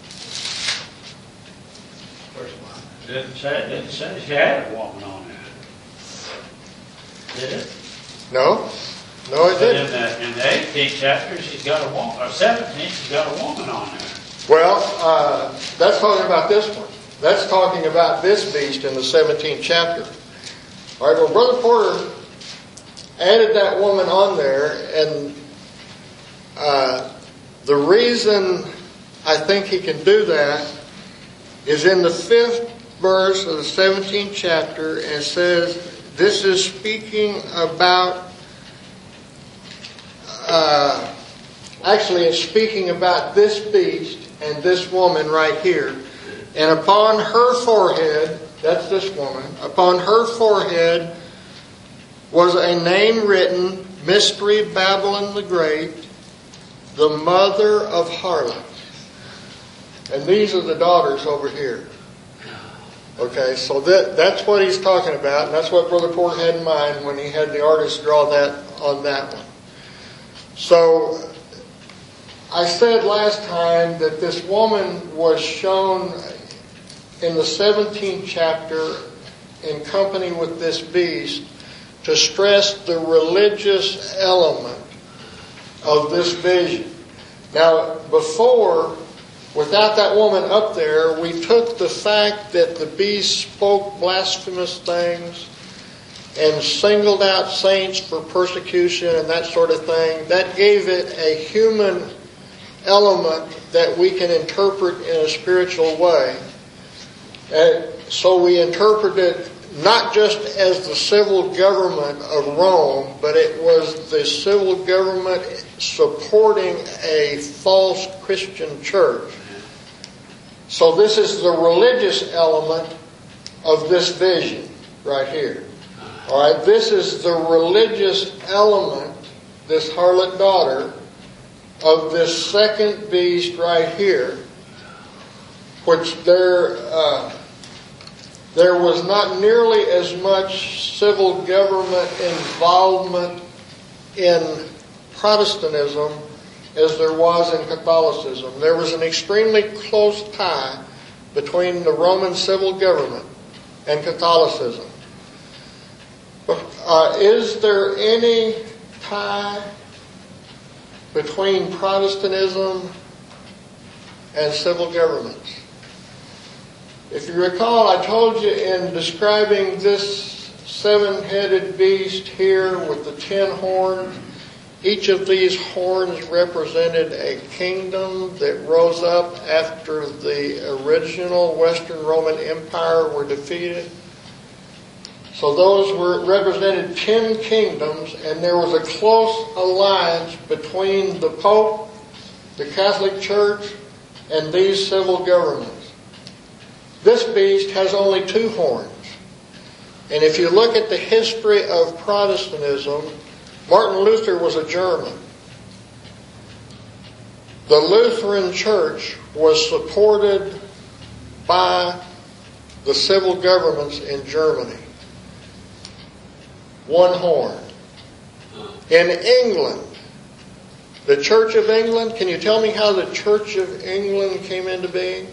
Didn't say, it didn't say she had a woman on there. Did it? No. No, it But didn't. in the, in the eighteenth chapter, she's got a woman, or seventeenth, she's got a woman on there. Well, uh, that's talking about this one. That's talking about this beast in the seventeenth chapter. All right, well, Brother Porter added that woman on there, and uh, the reason I think he can do that is in the fifth verse of the seventeenth chapter, and it says, this is speaking about uh, actually is speaking about this beast and this woman right here. And upon her forehead, that's this woman, upon her forehead was a name written, Mystery Babylon the Great, the mother of harlots. And these are the daughters over here. Okay, so that, that's what he's talking about, and that's what Brother Porter had in mind when he had the artist draw that on that one. So, I said last time that this woman was shown in the seventeenth chapter in company with this beast to stress the religious element of this vision. Now, before, without that woman up there, we took the fact that the beast spoke blasphemous things and singled out saints for persecution and that sort of thing. That gave it a human element that we can interpret in a spiritual way. And so we interpret it not just as the civil government of Rome, but it was the civil government supporting a false Christian church. So this is the religious element of this vision right here. All right, this is the religious element, this harlot daughter, of this second beast right here, which there uh, there was not nearly as much civil government involvement in Protestantism as there was in Catholicism. There was an extremely close tie between the Roman civil government and Catholicism. Uh, is there any tie between Protestantism and civil governments? If you recall, I told you in describing this seven-headed beast here with the ten horns, each of these horns represented a kingdom that rose up after the original Western Roman Empire were defeated. So those were represented ten kingdoms, and there was a close alliance between the Pope, the Catholic Church, and these civil governments. This beast has only two horns. And if you look at the history of Protestantism, Martin Luther was a German. The Lutheran Church was supported by the civil governments in Germany. One horn. In England, the Church of England, can you tell me how the Church of England came into being?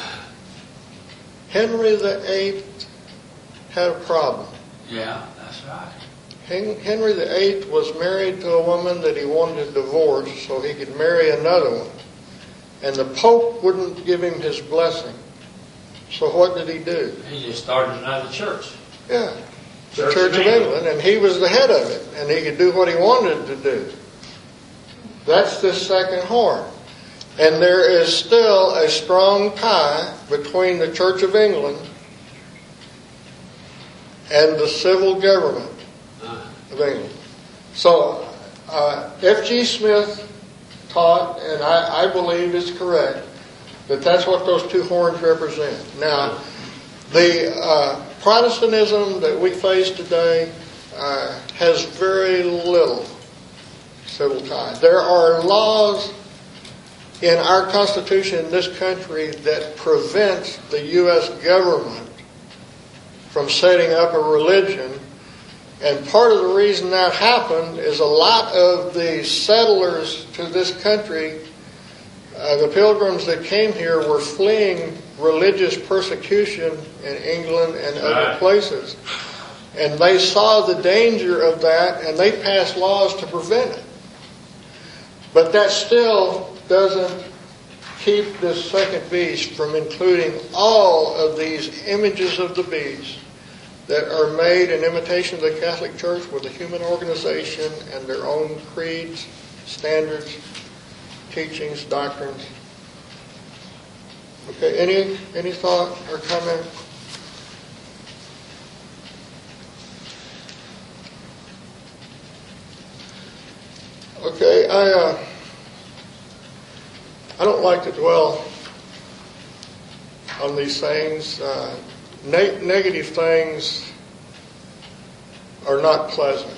Henry the Eighth had a problem. Yeah, that's right. Henry the Eighth was married to a woman that he wanted to divorce so he could marry another one. And the Pope wouldn't give him his blessing. So what did he do? He just started another church. Yeah, the Church, Church of England. England, and he was the head of it, and he could do what he wanted to do. That's the second horn. And there is still a strong tie between the Church of England and the civil government of England. So, uh, F G Smith taught, and I, I believe is correct, that that's what those two horns represent. Now, the uh, Protestantism that we face today uh, has very little civil tie. There are laws in our Constitution in this country that prevents the U S government from setting up a religion. And part of the reason that happened is a lot of the settlers to this country, uh, the pilgrims that came here, were fleeing religious persecution in England and other places. And they saw the danger of that, and they passed laws to prevent it. But that still doesn't keep this second beast from including all of these images of the beast that are made in imitation of the Catholic Church with a human organization and their own creeds, standards, teachings, doctrines. Okay, any any thought or comment? Okay, I uh, I don't like to dwell on these things. Uh, ne- negative things are not pleasant.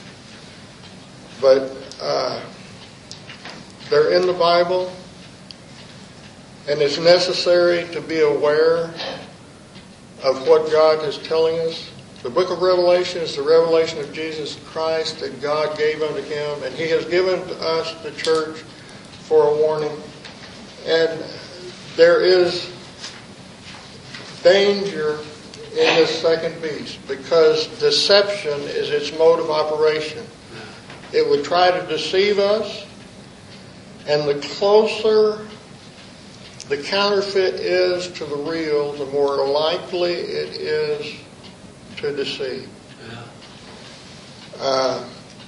But uh, they're in the Bible, and it's necessary to be aware of what God is telling us. The book of Revelation is the revelation of Jesus Christ that God gave unto him, and he has given to us, the church, for a warning. And there is danger in this second beast because deception is its mode of operation. It would try to deceive us, and the closer the counterfeit is to the real, the more likely it is to deceive. Yeah. Uh,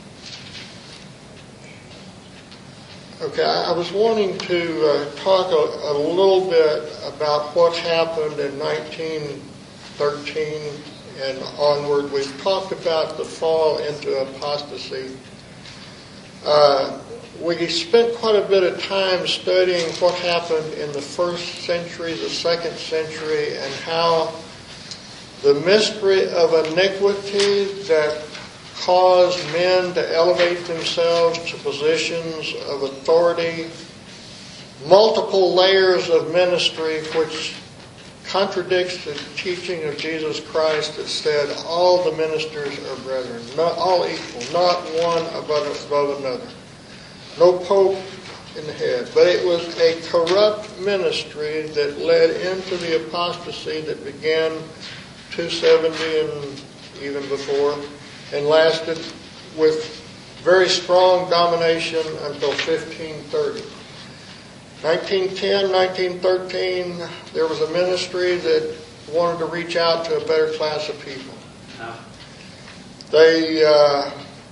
okay, I was wanting to uh, talk a, a little bit about what happened in nineteen thirteen and onward. We've talked about the fall into apostasy. Uh, we spent quite a bit of time studying what happened in the first century, the second century, and how the mystery of iniquity that caused men to elevate themselves to positions of authority, multiple layers of ministry which contradicts the teaching of Jesus Christ that said all the ministers are brethren, not all equal, not one above, above another. No pope in the head. But it was a corrupt ministry that led into the apostasy that began two seventy and even before, and lasted with very strong domination until fifteen thirty. nineteen ten, nineteen thirteen, there was a ministry that wanted to reach out to a better class of people. No. They uh,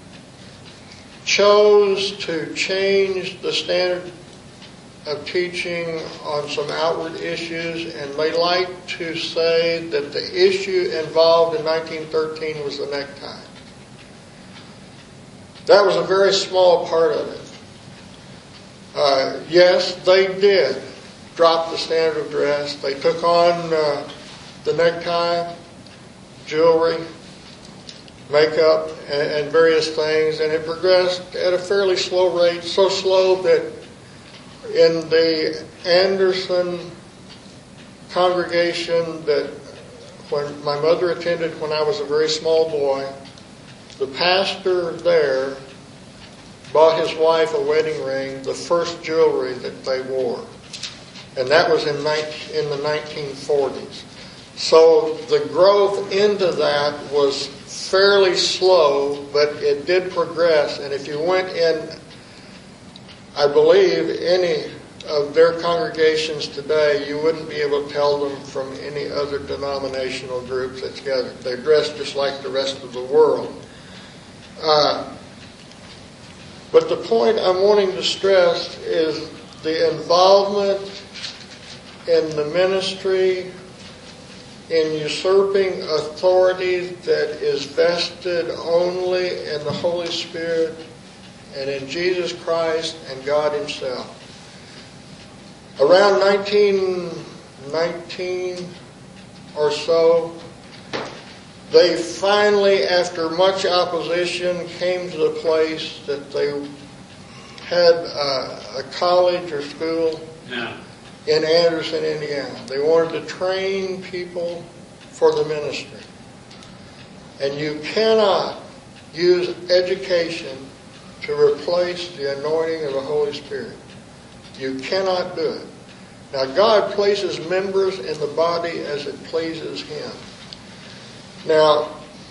chose to change the standard of teaching on some outward issues, and they like to say that the issue involved in nineteen thirteen was the necktie. That was a very small part of it. Uh, yes, they did drop the standard of dress. They took on uh, the necktie, jewelry, makeup, and, and various things, and it progressed at a fairly slow rate, so slow that in the Anderson congregation that when my mother attended when I was a very small boy, the pastor there bought his wife a wedding ring, the first jewelry that they wore. And that was in, in the nineteen forties. So the growth into that was fairly slow, but it did progress. And if you went in, I believe, any of their congregations today, you wouldn't be able to tell them from any other denominational groups that's gathered. They're dressed just like the rest of the world. Uh, but the point I'm wanting to stress is the involvement in the ministry in usurping authority that is vested only in the Holy Spirit and in Jesus Christ and God Himself. Around nineteen nineteen or so, they finally, after much opposition, came to the place that they had a, a college or school Yeah. in Anderson, Indiana. They wanted to train people for the ministry. And you cannot use education to replace the anointing of the Holy Spirit. You cannot do it. Now, God places members in the body as it pleases Him. Now,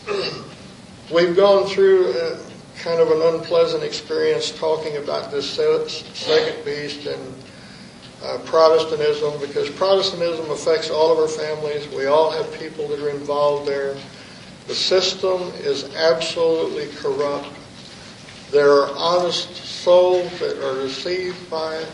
we've gone through a, kind of an unpleasant experience talking about this second beast and uh, Protestantism, because Protestantism affects all of our families. We all have people that are involved there. The system is absolutely corrupt. There are honest souls that are deceived by it,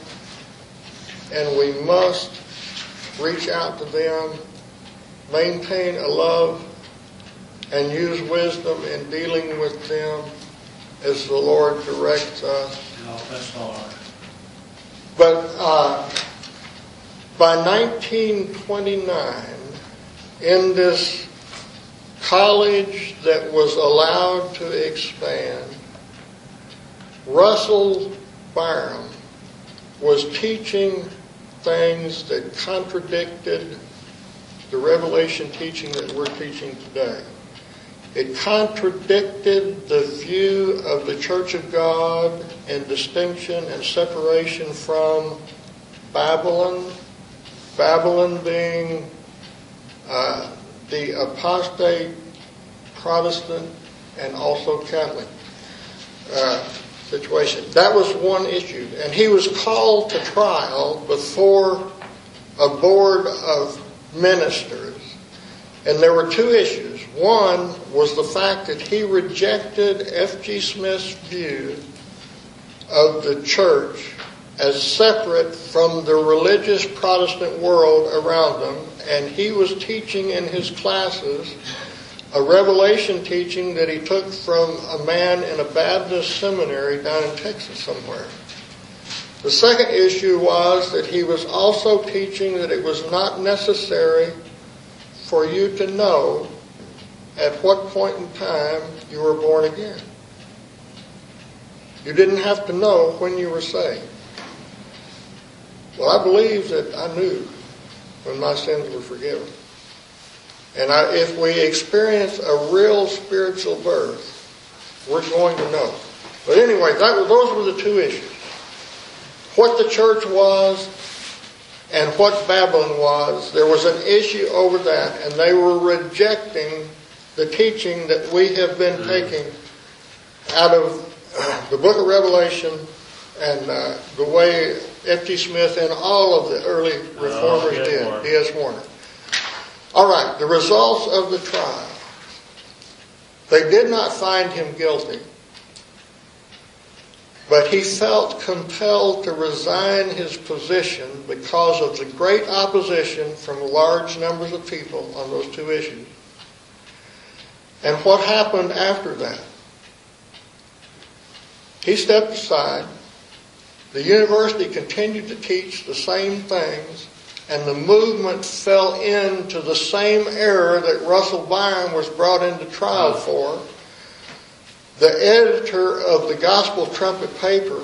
and we must reach out to them, maintain a love, and use wisdom in dealing with them as the Lord directs us. No, that's all right. But uh, by nineteen twenty-nine, in this college that was allowed to expand, Russell Byram was teaching things that contradicted the Revelation teaching that we're teaching today. It contradicted the view of the Church of God in distinction and separation from Babylon. Babylon being uh, the apostate Protestant and also Catholic uh, situation. That was one issue. And he was called to trial before a board of ministers. And there were two issues. One was the fact that he rejected F G Smith's view of the church as separate from the religious Protestant world around them. And he was teaching in his classes a Revelation teaching that he took from a man in a Baptist seminary down in Texas somewhere. The second issue was that he was also teaching that it was not necessary for you to know at what point in time you were born again. You didn't have to know when you were saved. Well, I believe that I knew when my sins were forgiven. And I, if we experience a real spiritual birth, we're going to know. But anyway, that, those were the two issues. What the church was and what Babylon was, there was an issue over that, and they were rejecting the teaching that we have been taking out of the book of Revelation and uh, the way F G Smith and all of the early reformers oh, did. D S Warner. All right, the results of the trial. They did not find him guilty, but he felt compelled to resign his position because of the great opposition from large numbers of people on those two issues. And what happened after that? He stepped aside. The university continued to teach the same things, and the movement fell into the same error that Russell Byram was brought into trial for. The editor of the Gospel Trumpet paper,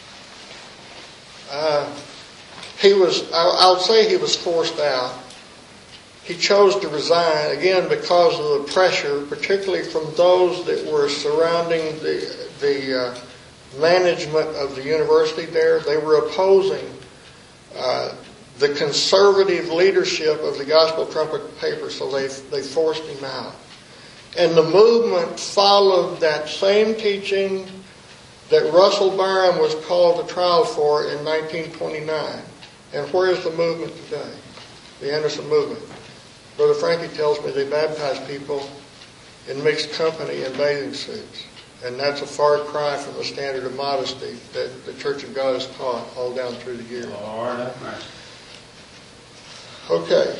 uh, he was, I'll say he was forced out. He chose to resign, again, because of the pressure, particularly from those that were surrounding the, the uh, management of the university there. They were opposing uh, the conservative leadership of the Gospel Trumpet paper, so they they forced him out. And the movement followed that same teaching that Russell Byram was called to trial for in nineteen twenty-nine. And where is the movement today? The Anderson movement. Brother Frankie tells me they baptize people in mixed company in bathing suits. And that's a far cry from the standard of modesty that the Church of God has taught all down through the years. Lord have mercy. Okay.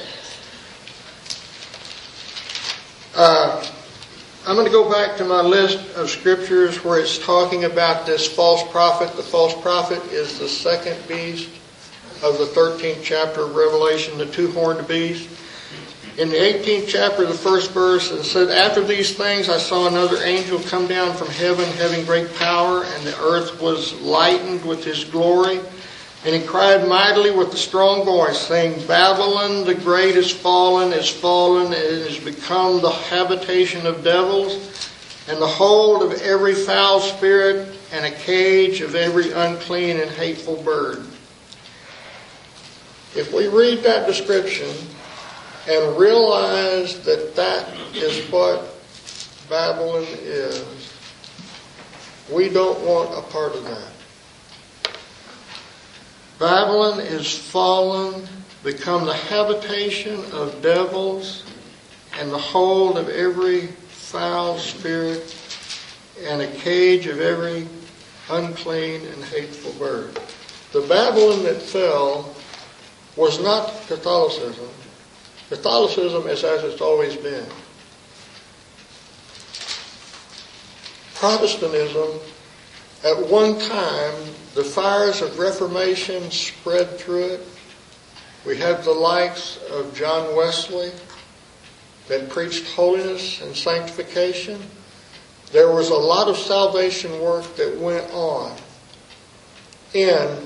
Uh, I'm going to go back to my list of scriptures where it's talking about this false prophet. The false prophet is the second beast of the thirteenth chapter of Revelation, the two-horned beast. In the eighteenth chapter, the first verse, it said, "After these things I saw another angel come down from heaven, having great power, and the earth was lightened with his glory. And he cried mightily with a strong voice, saying, Babylon the great is fallen, is fallen, and it has become the habitation of devils, and the hold of every foul spirit, and a cage of every unclean and hateful bird." If we read that description and realize that that is what Babylon is, we don't want a part of that. Babylon is fallen, become the habitation of devils, and the hold of every foul spirit, and a cage of every unclean and hateful bird. The Babylon that fell was not Catholicism. Catholicism is as it's always been. Protestantism At one time, the fires of Reformation spread through it. We have the likes of John Wesley that preached holiness and sanctification. There was a lot of salvation work that went on in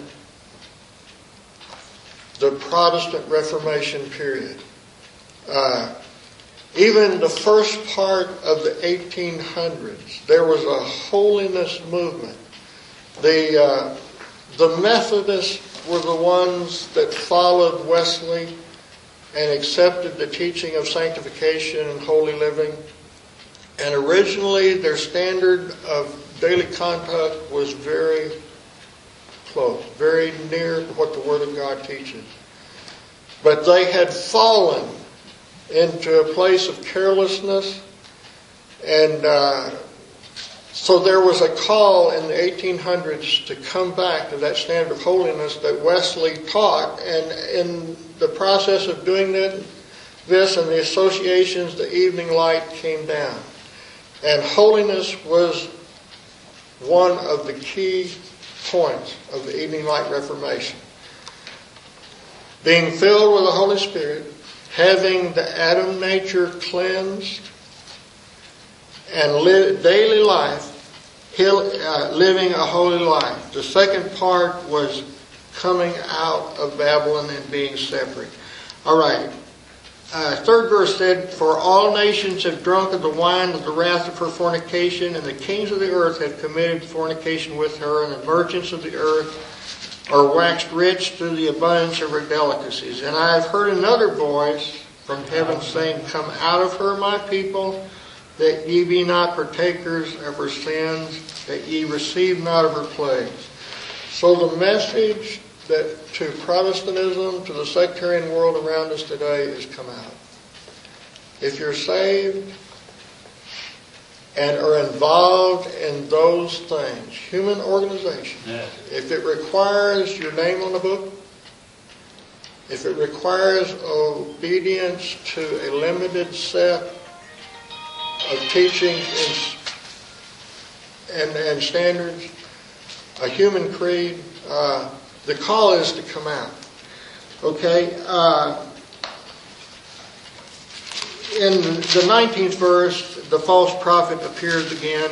the Protestant Reformation period. Uh, even the first part of the eighteen hundreds, there was a holiness movement. The, uh, the Methodists were the ones that followed Wesley and accepted the teaching of sanctification and holy living. And originally their standard of daily conduct was very close, very near to what the Word of God teaches. But they had fallen into a place of carelessness, and uh, so there was a call in the eighteen hundreds to come back to that standard of holiness that Wesley taught, and in the process of doing that, this and the associations, the evening light came down. And holiness was one of the key points of the evening light Reformation. Being filled with the Holy Spirit, having the Adam nature cleansed, and li- daily life, uh, living a holy life. The second part was coming out of Babylon and being separate. All right. Uh, third verse said, "For all nations have drunk of the wine of the wrath of her fornication, and the kings of the earth have committed fornication with her, and the merchants of the earth are waxed rich through the abundance of her delicacies. And I have heard another voice from heaven saying, Come out of her, my people, that ye be not partakers of her sins, that ye receive not of her plagues." So the message that to Protestantism, to the sectarian world around us today, is come out. If you're saved and are involved in those things, human organization, Yes. if it requires your name on the book, if it requires obedience to a limited set of teachings and, and, and standards, a human creed, uh, the call is to come out. Okay? Uh, in the nineteenth verse, the false prophet appears again.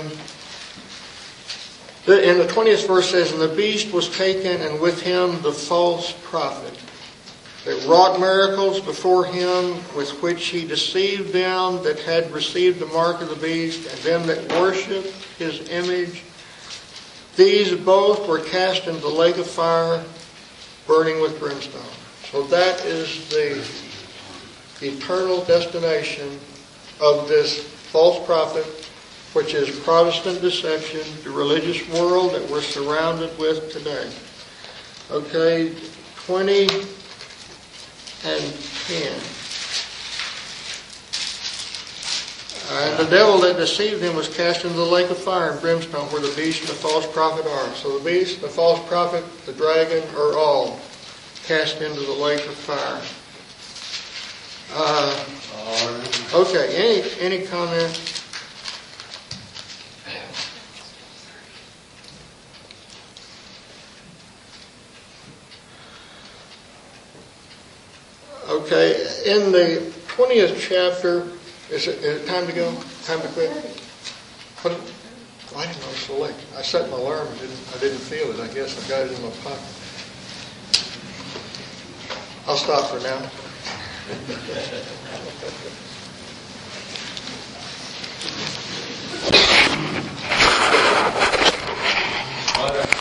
In the twentieth verse says, "And the beast was taken, and with him the false prophet, that wrought miracles before him, with which he deceived them that had received the mark of the beast, and them that worshipped his image. These both were cast into the lake of fire, burning with brimstone." So that is the eternal destination of this false prophet, which is Protestant deception, the religious world that we're surrounded with today. Okay, twenty and ten. And the devil that deceived him was cast into the lake of fire and brimstone, where the beast and the false prophet are. So the beast, the false prophet, the dragon are all cast into the lake of fire. Uh, okay, any any comment? Okay, in the twentieth chapter, is it, is it time to go? Time to quit? What, oh, I didn't know it was so late. I set my alarm and didn't, I didn't feel it. I guess I got it in my pocket. I'll stop for now.